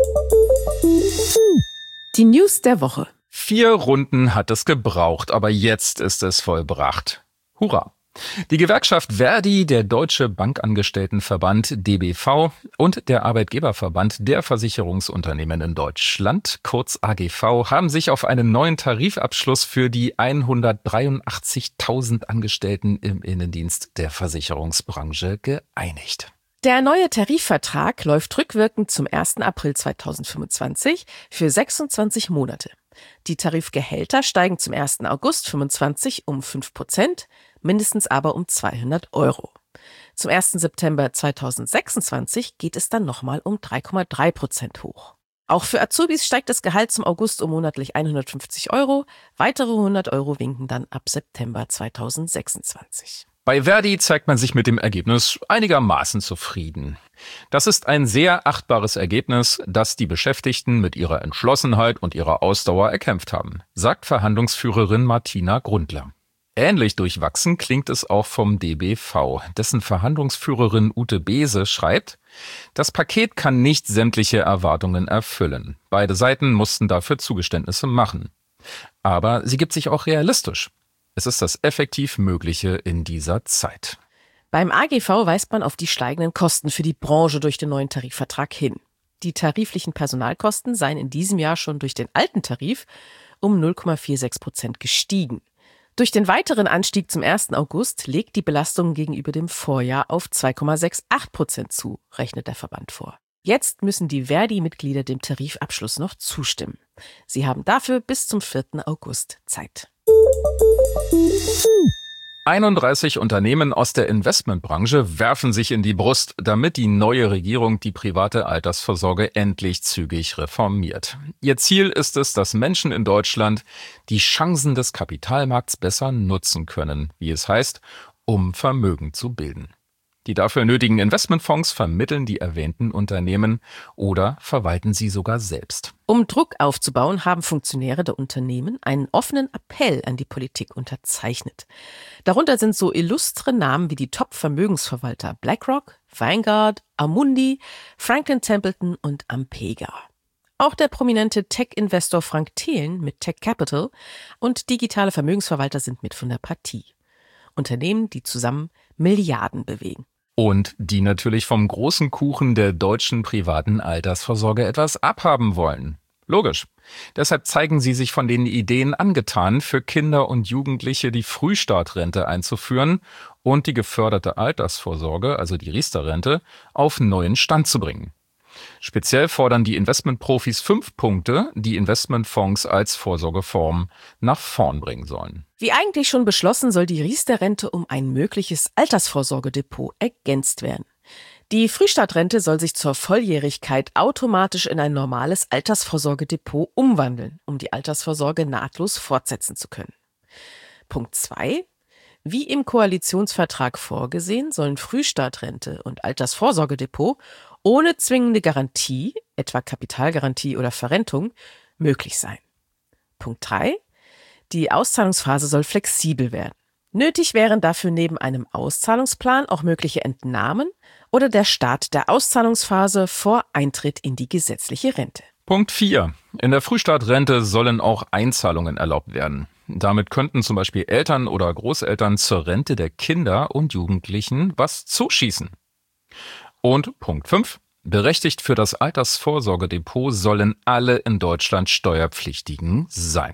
Die News der Woche. 4 Runden hat es gebraucht, aber jetzt ist es vollbracht. Hurra! Die Gewerkschaft Verdi, der Deutsche Bankangestelltenverband DBV und der Arbeitgeberverband der Versicherungsunternehmen in Deutschland, kurz AGV, haben sich auf einen neuen Tarifabschluss für die 183.000 Angestellten im Innendienst der Versicherungsbranche geeinigt. Der neue Tarifvertrag läuft rückwirkend zum 1. April 2025 für 26 Monate. Die Tarifgehälter steigen zum 1. August 2025 um 5%, mindestens aber um 200 €. Zum 1. September 2026 geht es dann nochmal um 3,3% hoch. Auch für Azubis steigt das Gehalt zum August um monatlich 150 €. Weitere 100 € winken dann ab September 2026. Bei Verdi zeigt man sich mit dem Ergebnis einigermaßen zufrieden. Das ist ein sehr achtbares Ergebnis, das die Beschäftigten mit ihrer Entschlossenheit und ihrer Ausdauer erkämpft haben, sagt Verhandlungsführerin Martina Grundler. Ähnlich durchwachsen klingt es auch vom DBV, dessen Verhandlungsführerin Ute Bese schreibt, das Paket kann nicht sämtliche Erwartungen erfüllen. Beide Seiten mussten dafür Zugeständnisse machen. Aber sie gibt sich auch realistisch. Es ist das effektiv Mögliche in dieser Zeit. Beim AGV weist man auf die steigenden Kosten für die Branche durch den neuen Tarifvertrag hin. Die tariflichen Personalkosten seien in diesem Jahr schon durch den alten Tarif um 0,46% gestiegen. Durch den weiteren Anstieg zum 1. August legt die Belastung gegenüber dem Vorjahr auf 2,68% zu, rechnet der Verband vor. Jetzt müssen die Verdi-Mitglieder dem Tarifabschluss noch zustimmen. Sie haben dafür bis zum 4. August Zeit. 31 Unternehmen aus der Investmentbranche werfen sich in die Brust, damit die neue Regierung die private Altersvorsorge endlich zügig reformiert. Ihr Ziel ist es, dass Menschen in Deutschland die Chancen des Kapitalmarkts besser nutzen können, wie es heißt, um Vermögen zu bilden. Die dafür nötigen Investmentfonds vermitteln die erwähnten Unternehmen oder verwalten sie sogar selbst. Um Druck aufzubauen, haben Funktionäre der Unternehmen einen offenen Appell an die Politik unterzeichnet. Darunter sind so illustre Namen wie die Top-Vermögensverwalter BlackRock, Vanguard, Amundi, Franklin Templeton und Ampega. Auch der prominente Tech-Investor Frank Thelen mit Tech Capital und digitale Vermögensverwalter sind mit von der Partie. Unternehmen, die zusammen Milliarden bewegen. Und die natürlich vom großen Kuchen der deutschen privaten Altersvorsorge etwas abhaben wollen. Logisch. Deshalb zeigen sie sich von den Ideen angetan, für Kinder und Jugendliche die Frühstartrente einzuführen und die geförderte Altersvorsorge, also die Riester-Rente, auf neuen Stand zu bringen. Speziell fordern die Investmentprofis 5 Punkte, die Investmentfonds als Vorsorgeform nach vorn bringen sollen. Wie eigentlich schon beschlossen, soll die Riester-Rente um ein mögliches Altersvorsorgedepot ergänzt werden. Die Frühstartrente soll sich zur Volljährigkeit automatisch in ein normales Altersvorsorgedepot umwandeln, um die Altersvorsorge nahtlos fortsetzen zu können. Punkt 2. Wie im Koalitionsvertrag vorgesehen, sollen Frühstartrente und Altersvorsorgedepot ohne zwingende Garantie, etwa Kapitalgarantie oder Verrentung, möglich sein. Punkt 3. Die Auszahlungsphase soll flexibel werden. Nötig wären dafür neben einem Auszahlungsplan auch mögliche Entnahmen oder der Start der Auszahlungsphase vor Eintritt in die gesetzliche Rente. Punkt 4. In der Frühstartrente sollen auch Einzahlungen erlaubt werden. Damit könnten zum Beispiel Eltern oder Großeltern zur Rente der Kinder und Jugendlichen was zuschießen. Und Punkt 5. Berechtigt für das Altersvorsorgedepot sollen alle in Deutschland Steuerpflichtigen sein.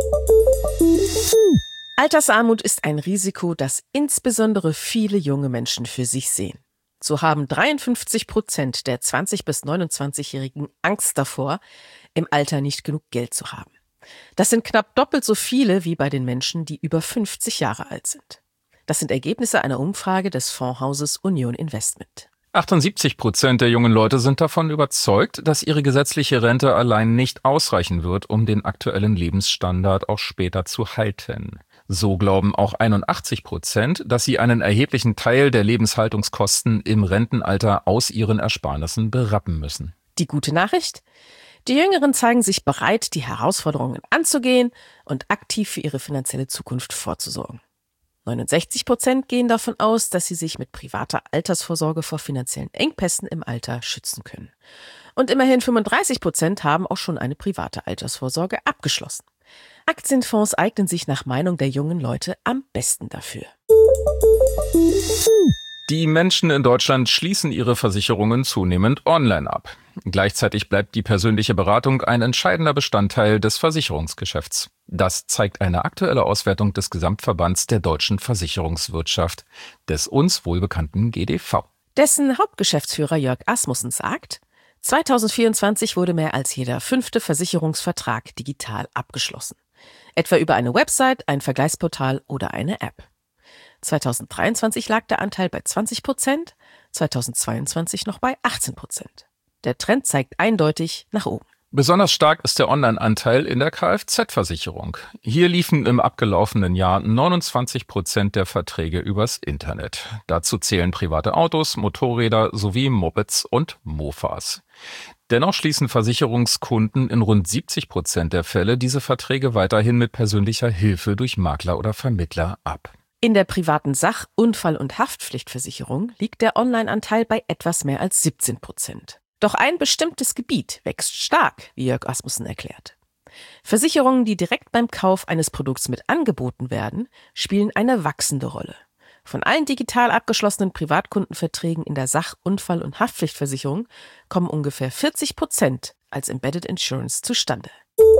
Altersarmut ist ein Risiko, das insbesondere viele junge Menschen für sich sehen. So haben 53% der 20- bis 29-Jährigen Angst davor, im Alter nicht genug Geld zu haben. Das sind knapp doppelt so viele wie bei den Menschen, die über 50 Jahre alt sind. Das sind Ergebnisse einer Umfrage des Fondshauses Union Investment. 78% der jungen Leute sind davon überzeugt, dass ihre gesetzliche Rente allein nicht ausreichen wird, um den aktuellen Lebensstandard auch später zu halten. So glauben auch 81%, dass sie einen erheblichen Teil der Lebenshaltungskosten im Rentenalter aus ihren Ersparnissen berappen müssen. Die gute Nachricht? Die Jüngeren zeigen sich bereit, die Herausforderungen anzugehen und aktiv für ihre finanzielle Zukunft vorzusorgen. 69% gehen davon aus, dass sie sich mit privater Altersvorsorge vor finanziellen Engpässen im Alter schützen können. Und immerhin 35% haben auch schon eine private Altersvorsorge abgeschlossen. Aktienfonds eignen sich nach Meinung der jungen Leute am besten dafür. Die Menschen in Deutschland schließen ihre Versicherungen zunehmend online ab. Gleichzeitig bleibt die persönliche Beratung ein entscheidender Bestandteil des Versicherungsgeschäfts. Das zeigt eine aktuelle Auswertung des Gesamtverbands der deutschen Versicherungswirtschaft, des uns wohlbekannten GDV. Dessen Hauptgeschäftsführer Jörg Asmussen sagt, 2024 wurde mehr als jeder 5. Versicherungsvertrag digital abgeschlossen. Etwa über eine Website, ein Vergleichsportal oder eine App. 2023 lag der Anteil bei 20%, 2022 noch bei 18%. Der Trend zeigt eindeutig nach oben. Besonders stark ist der Online-Anteil in der Kfz-Versicherung. Hier liefen im abgelaufenen Jahr 29% der Verträge übers Internet. Dazu zählen private Autos, Motorräder sowie Mopeds und Mofas. Dennoch schließen Versicherungskunden in rund 70% der Fälle diese Verträge weiterhin mit persönlicher Hilfe durch Makler oder Vermittler ab. In der privaten Sach-, Unfall- und Haftpflichtversicherung liegt der Online-Anteil bei etwas mehr als 17%. Doch ein bestimmtes Gebiet wächst stark, wie Jörg Asmussen erklärt. Versicherungen, die direkt beim Kauf eines Produkts mit angeboten werden, spielen eine wachsende Rolle. Von allen digital abgeschlossenen Privatkundenverträgen in der Sach-, Unfall- und Haftpflichtversicherung kommen ungefähr 40% als Embedded Insurance zustande.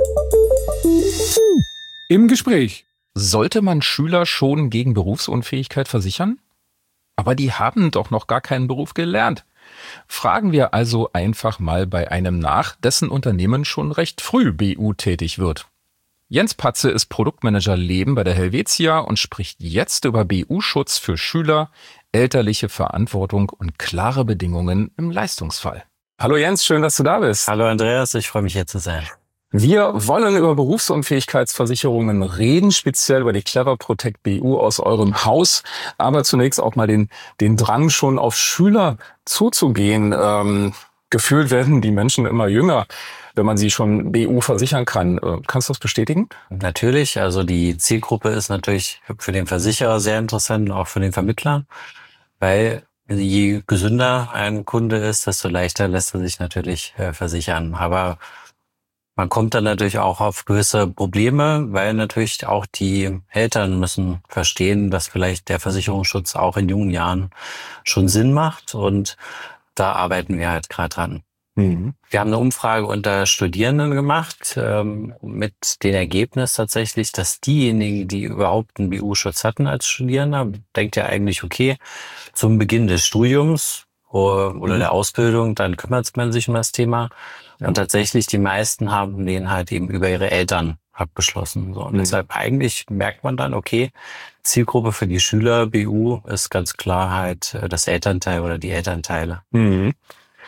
Im Gespräch. Sollte man Schüler schon gegen Berufsunfähigkeit versichern? Aber die haben doch noch gar keinen Beruf gelernt. Fragen wir also einfach mal bei einem nach, dessen Unternehmen schon recht früh BU tätig wird. Jens Patze ist Produktmanager Leben bei der Helvetia und spricht jetzt über BU-Schutz für Schüler, elterliche Verantwortung und klare Bedingungen im Leistungsfall. Hallo Jens, schön, dass du da bist. Hallo Andreas, ich freue mich hier zu sein. Wir wollen über Berufsunfähigkeitsversicherungen reden, speziell über die Clever Protect BU aus eurem Haus, aber zunächst auch mal den Drang schon auf Schüler zuzugehen. Gefühlt werden die Menschen immer jünger, wenn man sie schon BU versichern kann. Kannst du das bestätigen? Natürlich, also die Zielgruppe ist natürlich für den Versicherer sehr interessant, auch für den Vermittler, weil je gesünder ein Kunde ist, desto leichter lässt er sich natürlich versichern. Aber man kommt dann natürlich auch auf gewisse Probleme, weil natürlich auch die Eltern müssen verstehen, dass vielleicht der Versicherungsschutz auch in jungen Jahren schon Sinn macht, und da arbeiten wir halt gerade dran. Mhm. Wir haben eine Umfrage unter Studierenden gemacht, mit dem Ergebnis tatsächlich, dass diejenigen, die überhaupt einen BU-Schutz hatten als Studierender, denkt ja eigentlich, okay, zum Beginn des Studiums oder der Ausbildung, dann kümmert man sich um das Thema. Ja. Und tatsächlich, die meisten haben den halt eben über ihre Eltern abgeschlossen. So. Und deshalb eigentlich merkt man dann, okay, Zielgruppe für die Schüler BU ist ganz klar halt das Elternteil oder die Elternteile. Mhm.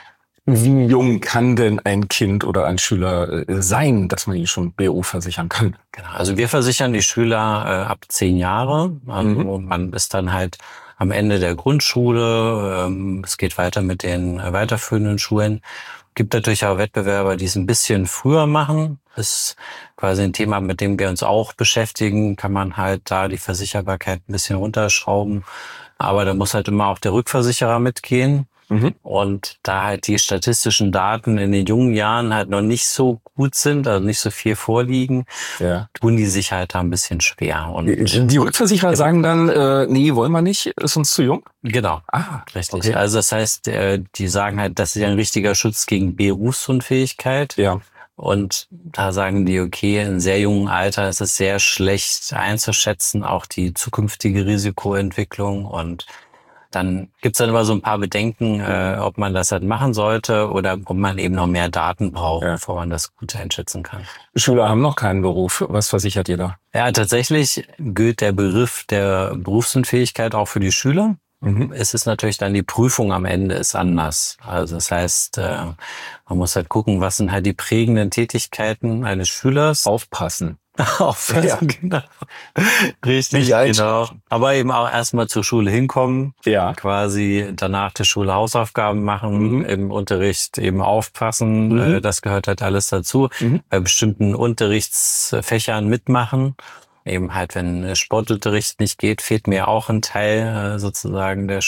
Wie jung kann denn ein Kind oder ein Schüler sein, dass man ihn schon BU versichern kann? Genau, also wir versichern die Schüler ab 10 Jahre. Also man ist dann halt am Ende der Grundschule. Es geht weiter mit den weiterführenden Schulen. Gibt natürlich auch Wettbewerber, die es ein bisschen früher machen. Ist quasi ein Thema, mit dem wir uns auch beschäftigen. Kann man halt da die Versicherbarkeit ein bisschen runterschrauben. Aber da muss halt immer auch der Rückversicherer mitgehen. Und da halt die statistischen Daten in den jungen Jahren halt noch nicht so gut sind, also nicht so viel vorliegen, tun die sich halt da ein bisschen schwer. Und die Rückversicherer sagen dann, nee, wollen wir nicht, ist uns zu jung? Genau, richtig. Okay. Also das heißt, die sagen halt, das ist ja ein richtiger Schutz gegen Berufsunfähigkeit. Ja. Und da sagen die, okay, in sehr jungen Alter ist es sehr schlecht einzuschätzen, auch die zukünftige Risikoentwicklung. Und dann gibt's dann immer so ein paar Bedenken, ob man das halt machen sollte oder ob man eben noch mehr Daten braucht, bevor man das gut einschätzen kann. Schüler haben noch keinen Beruf. Was versichert ihr da? Ja, tatsächlich gilt der Begriff der Berufsunfähigkeit auch für die Schüler. Es ist natürlich dann die Prüfung am Ende ist anders. Also das heißt, man muss halt gucken, was sind halt die prägenden Tätigkeiten eines Schülers. Aufpassen. Aufpassen, genau. Richtig, genau. Aber eben auch erstmal zur Schule hinkommen. Ja. Quasi danach der Schule Hausaufgaben machen, im Unterricht eben aufpassen. Das gehört halt alles dazu. Bei bestimmten Unterrichtsfächern mitmachen. Eben halt, wenn Sportunterricht nicht geht, fehlt mir auch ein Teil sozusagen der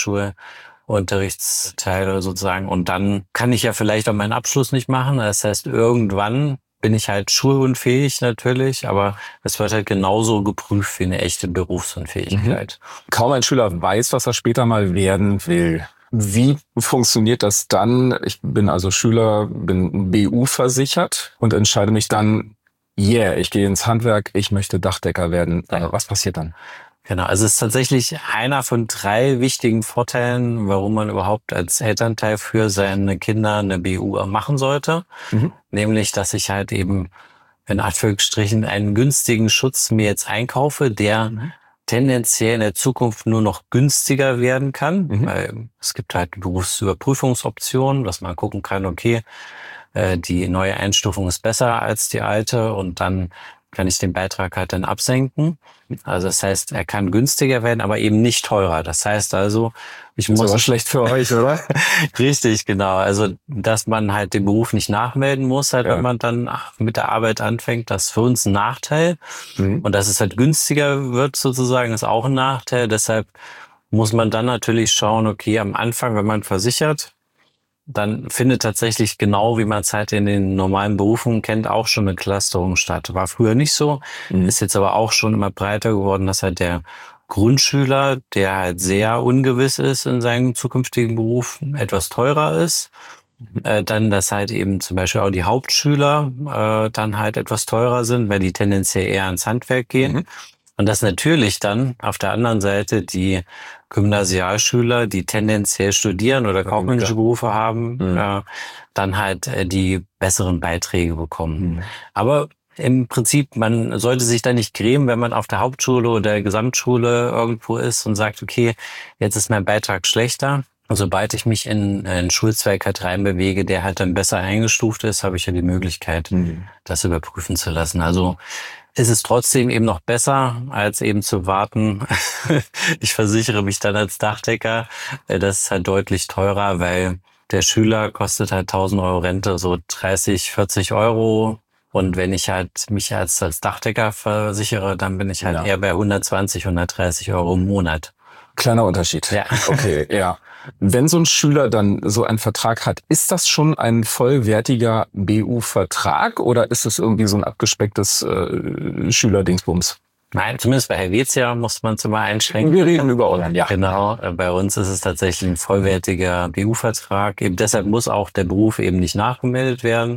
Schulunterrichtsteile sozusagen. Und dann kann ich ja vielleicht auch meinen Abschluss nicht machen. Das heißt, irgendwann bin ich halt schulunfähig natürlich, aber es wird halt genauso geprüft wie eine echte Berufsunfähigkeit. Kaum ein Schüler weiß, was er später mal werden will. Wie funktioniert das dann? Ich bin also Schüler, bin BU versichert und entscheide mich dann, ich gehe ins Handwerk, ich möchte Dachdecker werden. Was passiert dann? Genau, also es ist tatsächlich einer von 3 wichtigen Vorteilen, warum man überhaupt als Elternteil für seine Kinder eine BU machen sollte. Nämlich, dass ich halt eben in Anführungsstrichen einen günstigen Schutz mir jetzt einkaufe, der tendenziell in der Zukunft nur noch günstiger werden kann. Weil es gibt halt Berufsüberprüfungsoptionen, dass man gucken kann, okay, die neue Einstufung ist besser als die alte und dann kann ich den Beitrag halt dann absenken. Also das heißt, er kann günstiger werden, aber eben nicht teurer. Das heißt also, ich muss... Das ist aber schlecht für euch, oder? Richtig, genau. Also, dass man halt den Beruf nicht nachmelden muss, halt, wenn man dann mit der Arbeit anfängt, das ist für uns ein Nachteil. Und dass es halt günstiger wird sozusagen, ist auch ein Nachteil. Deshalb muss man dann natürlich schauen, okay, am Anfang, wenn man versichert, dann findet tatsächlich genau, wie man es halt in den normalen Berufen kennt, auch schon eine Clusterung statt. War früher nicht so, ist jetzt aber auch schon immer breiter geworden, dass halt der Grundschüler, der halt sehr ungewiss ist in seinem zukünftigen Beruf, etwas teurer ist. Dann, dass halt eben zum Beispiel auch die Hauptschüler dann halt etwas teurer sind, weil die tendenziell eher ans Handwerk gehen. Und dass natürlich dann auf der anderen Seite die Gymnasialschüler, die tendenziell studieren oder kaufmännische Berufe haben, dann halt die besseren Beiträge bekommen. Aber im Prinzip, man sollte sich da nicht grämen, wenn man auf der Hauptschule oder der Gesamtschule irgendwo ist und sagt, okay, jetzt ist mein Beitrag schlechter. Und sobald ich mich in einen Schulzweig halt reinbewege, der halt dann besser eingestuft ist, habe ich ja die Möglichkeit, das überprüfen zu lassen. Also ist es trotzdem eben noch besser, als eben zu warten. Ich versichere mich dann als Dachdecker. Das ist halt deutlich teurer, weil der Schüler kostet halt 1.000 Euro Rente, so 30, 40 Euro. Und wenn ich halt mich als Dachdecker versichere, dann bin ich halt eher bei 120, 130 Euro im Monat. Kleiner Unterschied. Ja. Okay, ja. Wenn so ein Schüler dann so einen Vertrag hat, ist das schon ein vollwertiger BU-Vertrag oder ist es irgendwie so ein abgespecktes Schülerdingsbums? Nein, zumindest bei Helvetia muss man es immer einschränken. Wir reden über Online, ja. Genau, bei uns ist es tatsächlich ein vollwertiger BU-Vertrag. Eben deshalb muss auch der Beruf eben nicht nachgemeldet werden.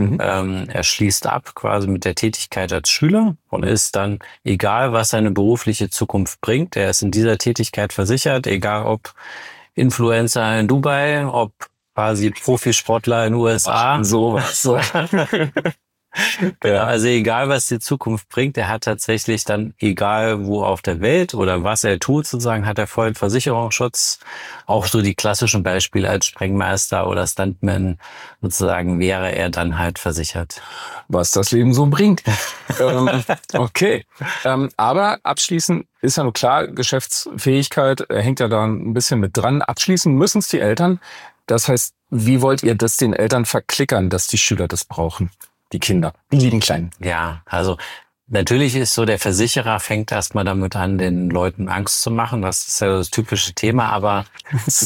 Er schließt ab quasi mit der Tätigkeit als Schüler und ist dann, egal was seine berufliche Zukunft bringt, er ist in dieser Tätigkeit versichert, egal ob Influencer in Dubai, ob quasi Profisportler in den USA. Sowas. Genau, also egal, was die Zukunft bringt, er hat tatsächlich dann, egal wo auf der Welt oder was er tut, sozusagen, hat er vollen Versicherungsschutz. Auch so die klassischen Beispiele als Sprengmeister oder Stuntman, sozusagen, wäre er dann halt versichert. Was das Leben so bringt. Okay. Aber abschließend ist ja nur klar, Geschäftsfähigkeit hängt ja da ein bisschen mit dran. Abschließen müssen es die Eltern. Das heißt, wie wollt ihr das den Eltern verklickern, dass die Schüler das brauchen? Die Kinder, die lieben Kleinen. Ja, also natürlich ist so, der Versicherer fängt erstmal damit an, den Leuten Angst zu machen. Das ist ja das typische Thema, aber das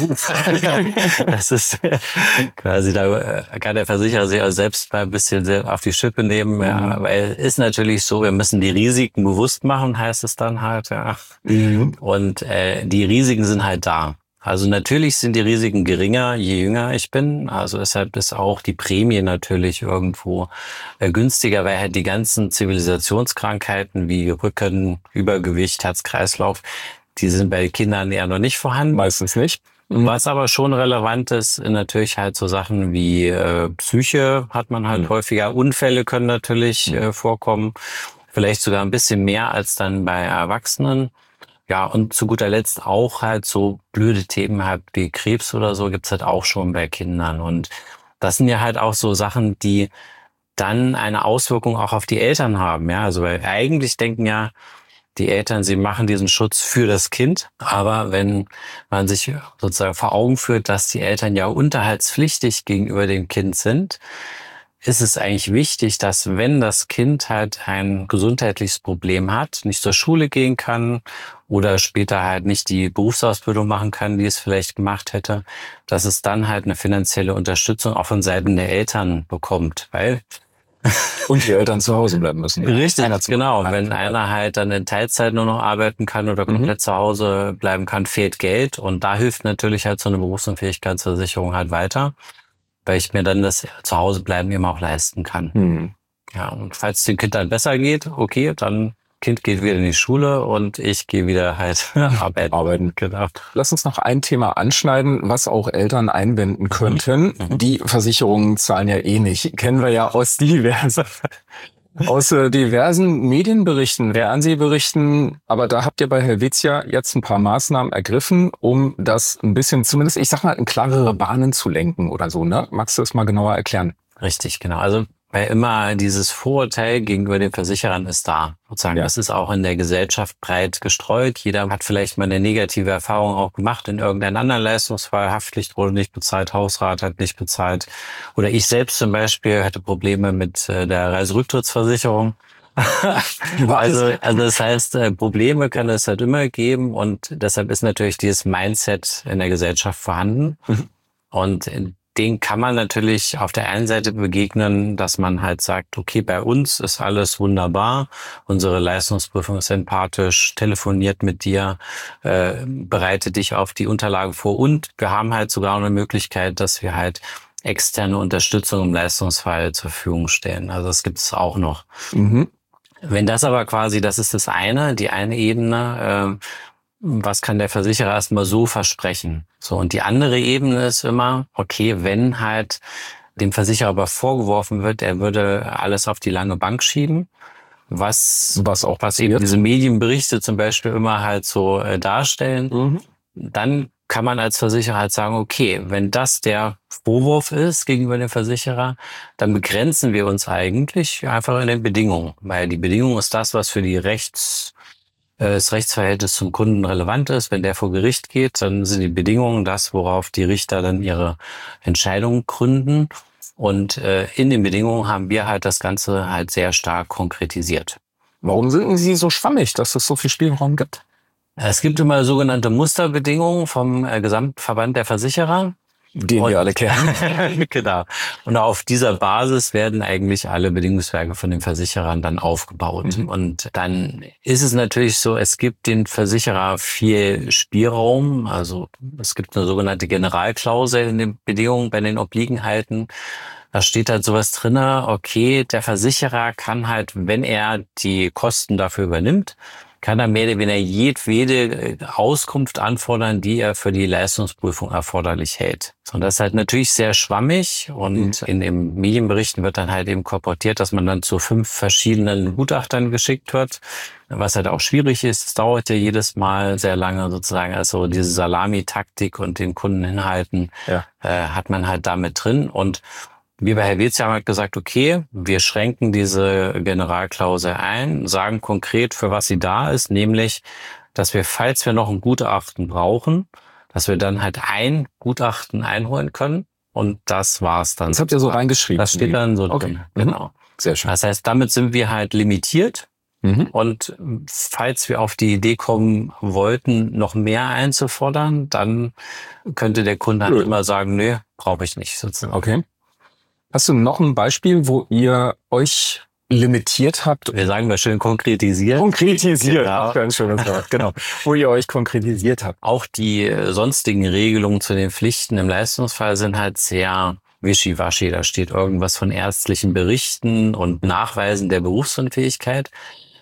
ist quasi, da kann der Versicherer sich auch selbst mal ein bisschen auf die Schippe nehmen. Ja, weil es ist natürlich so, wir müssen die Risiken bewusst machen, heißt es dann halt. Ja. Und die Risiken sind halt da. Also natürlich sind die Risiken geringer, je jünger ich bin. Also deshalb ist auch die Prämie natürlich irgendwo günstiger, weil halt die ganzen Zivilisationskrankheiten wie Rücken, Übergewicht, Herz-Kreislauf, die sind bei Kindern eher noch nicht vorhanden. Meistens nicht. Was aber schon relevant ist, natürlich halt so Sachen wie Psyche hat man halt häufiger. Unfälle können natürlich vorkommen. Vielleicht sogar ein bisschen mehr als dann bei Erwachsenen. Ja, und zu guter Letzt auch halt so blöde Themen halt wie Krebs oder so gibt's halt auch schon bei Kindern. Und das sind ja halt auch so Sachen, die dann eine Auswirkung auch auf die Eltern haben. Ja, also weil eigentlich denken ja die Eltern, sie machen diesen Schutz für das Kind. Aber wenn man sich sozusagen vor Augen führt, dass die Eltern ja unterhaltspflichtig gegenüber dem Kind sind, ist es eigentlich wichtig, dass wenn das Kind halt ein gesundheitliches Problem hat, nicht zur Schule gehen kann oder später halt nicht die Berufsausbildung machen kann, die es vielleicht gemacht hätte, dass es dann halt eine finanzielle Unterstützung auch von Seiten der Eltern bekommt, weil und die Eltern zu Hause bleiben müssen. Richtig, genau. Wenn einer halt dann in Teilzeit nur noch arbeiten kann oder komplett zu Hause bleiben kann, fehlt Geld. Und da hilft natürlich halt so eine Berufsunfähigkeitsversicherung halt weiter, weil ich mir dann das Zuhausebleiben eben auch leisten kann. Ja, und falls es dem Kind dann besser geht, okay, dann Kind geht wieder in die Schule und ich gehe wieder halt arbeiten. Genau. Lass uns noch ein Thema anschneiden, was auch Eltern einwenden könnten. Die Versicherungen zahlen ja eh nicht. Kennen wir ja aus diversen Medienberichten, Fernsehberichten. Aber da habt ihr bei Helvetia jetzt ein paar Maßnahmen ergriffen, um das ein bisschen, zumindest, ich sag mal, in klarere Bahnen zu lenken oder so, ne? Magst du das mal genauer erklären? Richtig, genau. Also weil immer dieses Vorurteil gegenüber den Versicherern ist da. Sozusagen, das ist auch in der Gesellschaft breit gestreut. Jeder hat vielleicht mal eine negative Erfahrung auch gemacht in irgendeinem anderen Leistungsfall. Haftpflicht wurde nicht bezahlt, Hausrat hat nicht bezahlt. Oder ich selbst zum Beispiel hatte Probleme mit der Reiserücktrittsversicherung. Also das heißt, Probleme kann es halt immer geben und deshalb ist natürlich dieses Mindset in der Gesellschaft vorhanden. Und den kann man natürlich auf der einen Seite begegnen, dass man halt sagt, okay, bei uns ist alles wunderbar, unsere Leistungsprüfung ist empathisch, telefoniert mit dir, bereitet dich auf die Unterlagen vor und wir haben halt sogar eine Möglichkeit, dass wir halt externe Unterstützung im Leistungsfall zur Verfügung stellen. Also das gibt es auch noch. Wenn das aber quasi, das ist das eine, die eine Ebene, was kann der Versicherer erstmal so versprechen? So, und die andere Ebene ist immer, okay, wenn halt dem Versicherer aber vorgeworfen wird, er würde alles auf die lange Bank schieben, was eben diese Medienberichte zum Beispiel immer halt so darstellen, dann kann man als Versicherer halt sagen, okay, wenn das der Vorwurf ist gegenüber dem Versicherer, dann begrenzen wir uns eigentlich einfach in den Bedingungen, weil die Bedingung ist das, was für das Rechtsverhältnis zum Kunden relevant ist. Wenn der vor Gericht geht, dann sind die Bedingungen das, worauf die Richter dann ihre Entscheidung gründen. Und in den Bedingungen haben wir halt das Ganze halt sehr stark konkretisiert. Warum sind Sie so schwammig, dass es so viel Spielraum gibt? Es gibt immer sogenannte Musterbedingungen vom Gesamtverband der Versicherer. Den wir alle kennen. Genau. Und auf dieser Basis werden eigentlich alle Bedingungswerke von den Versicherern dann aufgebaut. Und dann ist es natürlich so, es gibt den Versicherer viel Spielraum. Also es gibt eine sogenannte Generalklausel in den Bedingungen bei den Obliegenheiten. Da steht halt sowas drinne, okay, der Versicherer kann halt, wenn er die Kosten dafür übernimmt, kann er mehr oder weniger jedwede Auskunft anfordern, die er für die Leistungsprüfung erforderlich hält. Und das ist halt natürlich sehr schwammig und in den Medienberichten wird dann halt eben kolportiert, dass man dann zu 5 verschiedenen Gutachtern geschickt wird, was halt auch schwierig ist. Es dauert ja jedes Mal sehr lange sozusagen, also diese Salami-Taktik und den Kunden hinhalten, hat man halt damit drin. Und wir bei Helvetia haben halt gesagt, okay, wir schränken diese Generalklausel ein, sagen konkret, für was sie da ist, nämlich, dass wir, falls wir noch ein Gutachten brauchen, dass wir dann halt ein Gutachten einholen können und das war's dann. Das habt ihr so reingeschrieben? Das steht dann so drin. Genau. Sehr schön. Das heißt, damit sind wir halt limitiert und falls wir auf die Idee kommen wollten, noch mehr einzufordern, dann könnte der Kunde halt immer sagen, nö, brauche ich nicht sozusagen. Okay. Hast du noch ein Beispiel, wo ihr euch limitiert habt? Wir sagen mal schön konkretisiert. Konkretisiert, Genau. ganz schönes Wort. Genau, wo ihr euch konkretisiert habt. Auch die sonstigen Regelungen zu den Pflichten im Leistungsfall sind halt sehr wischiwaschi. Da steht irgendwas von ärztlichen Berichten und Nachweisen der Berufsunfähigkeit.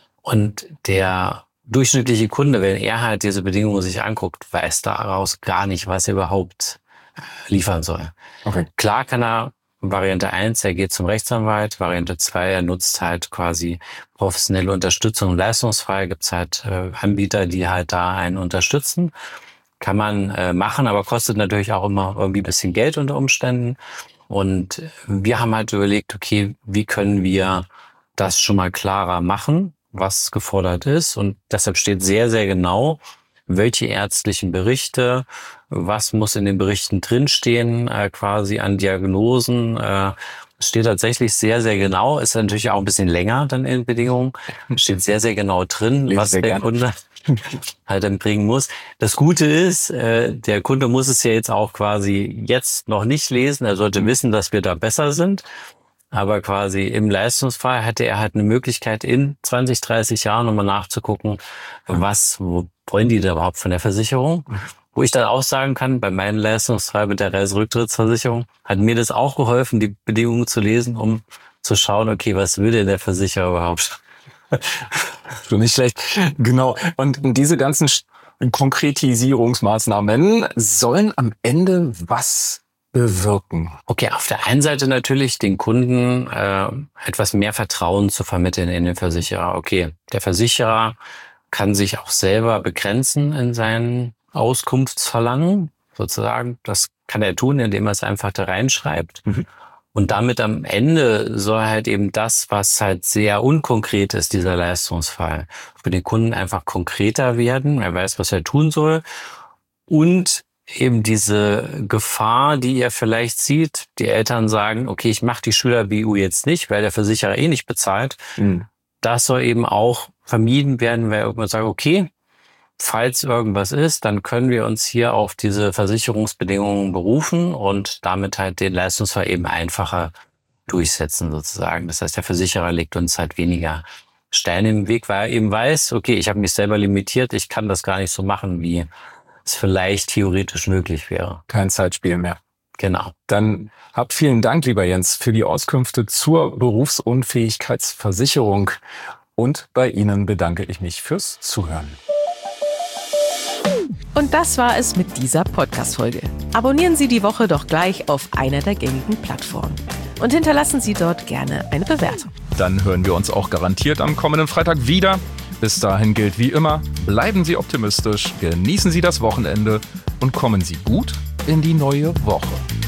Und der durchschnittliche Kunde, wenn er halt diese Bedingungen sich anguckt, weiß daraus gar nicht, was er überhaupt liefern soll. Okay. Klar kann er Variante 1, er geht zum Rechtsanwalt. Variante 2, er nutzt halt quasi professionelle Unterstützung im Leistungsfall. Gibt's halt Anbieter, die halt da einen unterstützen. Kann man machen, aber kostet natürlich auch immer irgendwie ein bisschen Geld unter Umständen. Und wir haben halt überlegt, okay, wie können wir das schon mal klarer machen, was gefordert ist. Und deshalb steht sehr, sehr genau, welche ärztlichen Berichte, was muss in den Berichten drinstehen, quasi an Diagnosen. Es steht tatsächlich sehr, sehr genau, ist natürlich auch ein bisschen länger dann in den Bedingungen. Es steht sehr, sehr genau drin, was der Kunde halt dann bringen muss. Das Gute ist, der Kunde muss es ja jetzt auch quasi jetzt noch nicht lesen. Er sollte wissen, dass wir da besser sind. Aber quasi im Leistungsfall hatte er halt eine Möglichkeit, in 20, 30 Jahren nochmal nachzugucken, wo wollen die da überhaupt von der Versicherung? Wo ich dann auch sagen kann, bei meinem Leistungsfall mit der Reiserücktrittsversicherung hat mir das auch geholfen, die Bedingungen zu lesen, um zu schauen, okay, was will denn der Versicherer überhaupt? Schon nicht schlecht. Genau. Und diese ganzen Konkretisierungsmaßnahmen sollen am Ende was bewirken? Okay, auf der einen Seite natürlich den Kunden etwas mehr Vertrauen zu vermitteln in den Versicherer. Okay, der Versicherer kann sich auch selber begrenzen in seinen Auskunftsverlangen, sozusagen. Das kann er tun, indem er es einfach da reinschreibt. Und damit am Ende soll halt eben das, was halt sehr unkonkret ist, dieser Leistungsfall, für den Kunden einfach konkreter werden. Er weiß, was er tun soll. Und eben diese Gefahr, die er vielleicht sieht, die Eltern sagen, okay, ich mache die Schüler-BU jetzt nicht, weil der Versicherer eh nicht bezahlt. Das soll eben auch vermieden werden, weil irgendwann sagt, okay, falls irgendwas ist, dann können wir uns hier auf diese Versicherungsbedingungen berufen und damit halt den Leistungsfall eben einfacher durchsetzen sozusagen. Das heißt, der Versicherer legt uns halt weniger Steine im Weg, weil er eben weiß, okay, ich habe mich selber limitiert, ich kann das gar nicht so machen, wie es vielleicht theoretisch möglich wäre. Kein Zeitspiel mehr. Genau. Dann habt vielen Dank, lieber Jens, für die Auskünfte zur Berufsunfähigkeitsversicherung. Und bei Ihnen bedanke ich mich fürs Zuhören. Und das war es mit dieser Podcast-Folge. Abonnieren Sie die Woche doch gleich auf einer der gängigen Plattformen. Und hinterlassen Sie dort gerne eine Bewertung. Dann hören wir uns auch garantiert am kommenden Freitag wieder. Bis dahin gilt wie immer, bleiben Sie optimistisch, genießen Sie das Wochenende und kommen Sie gut in die neue Woche.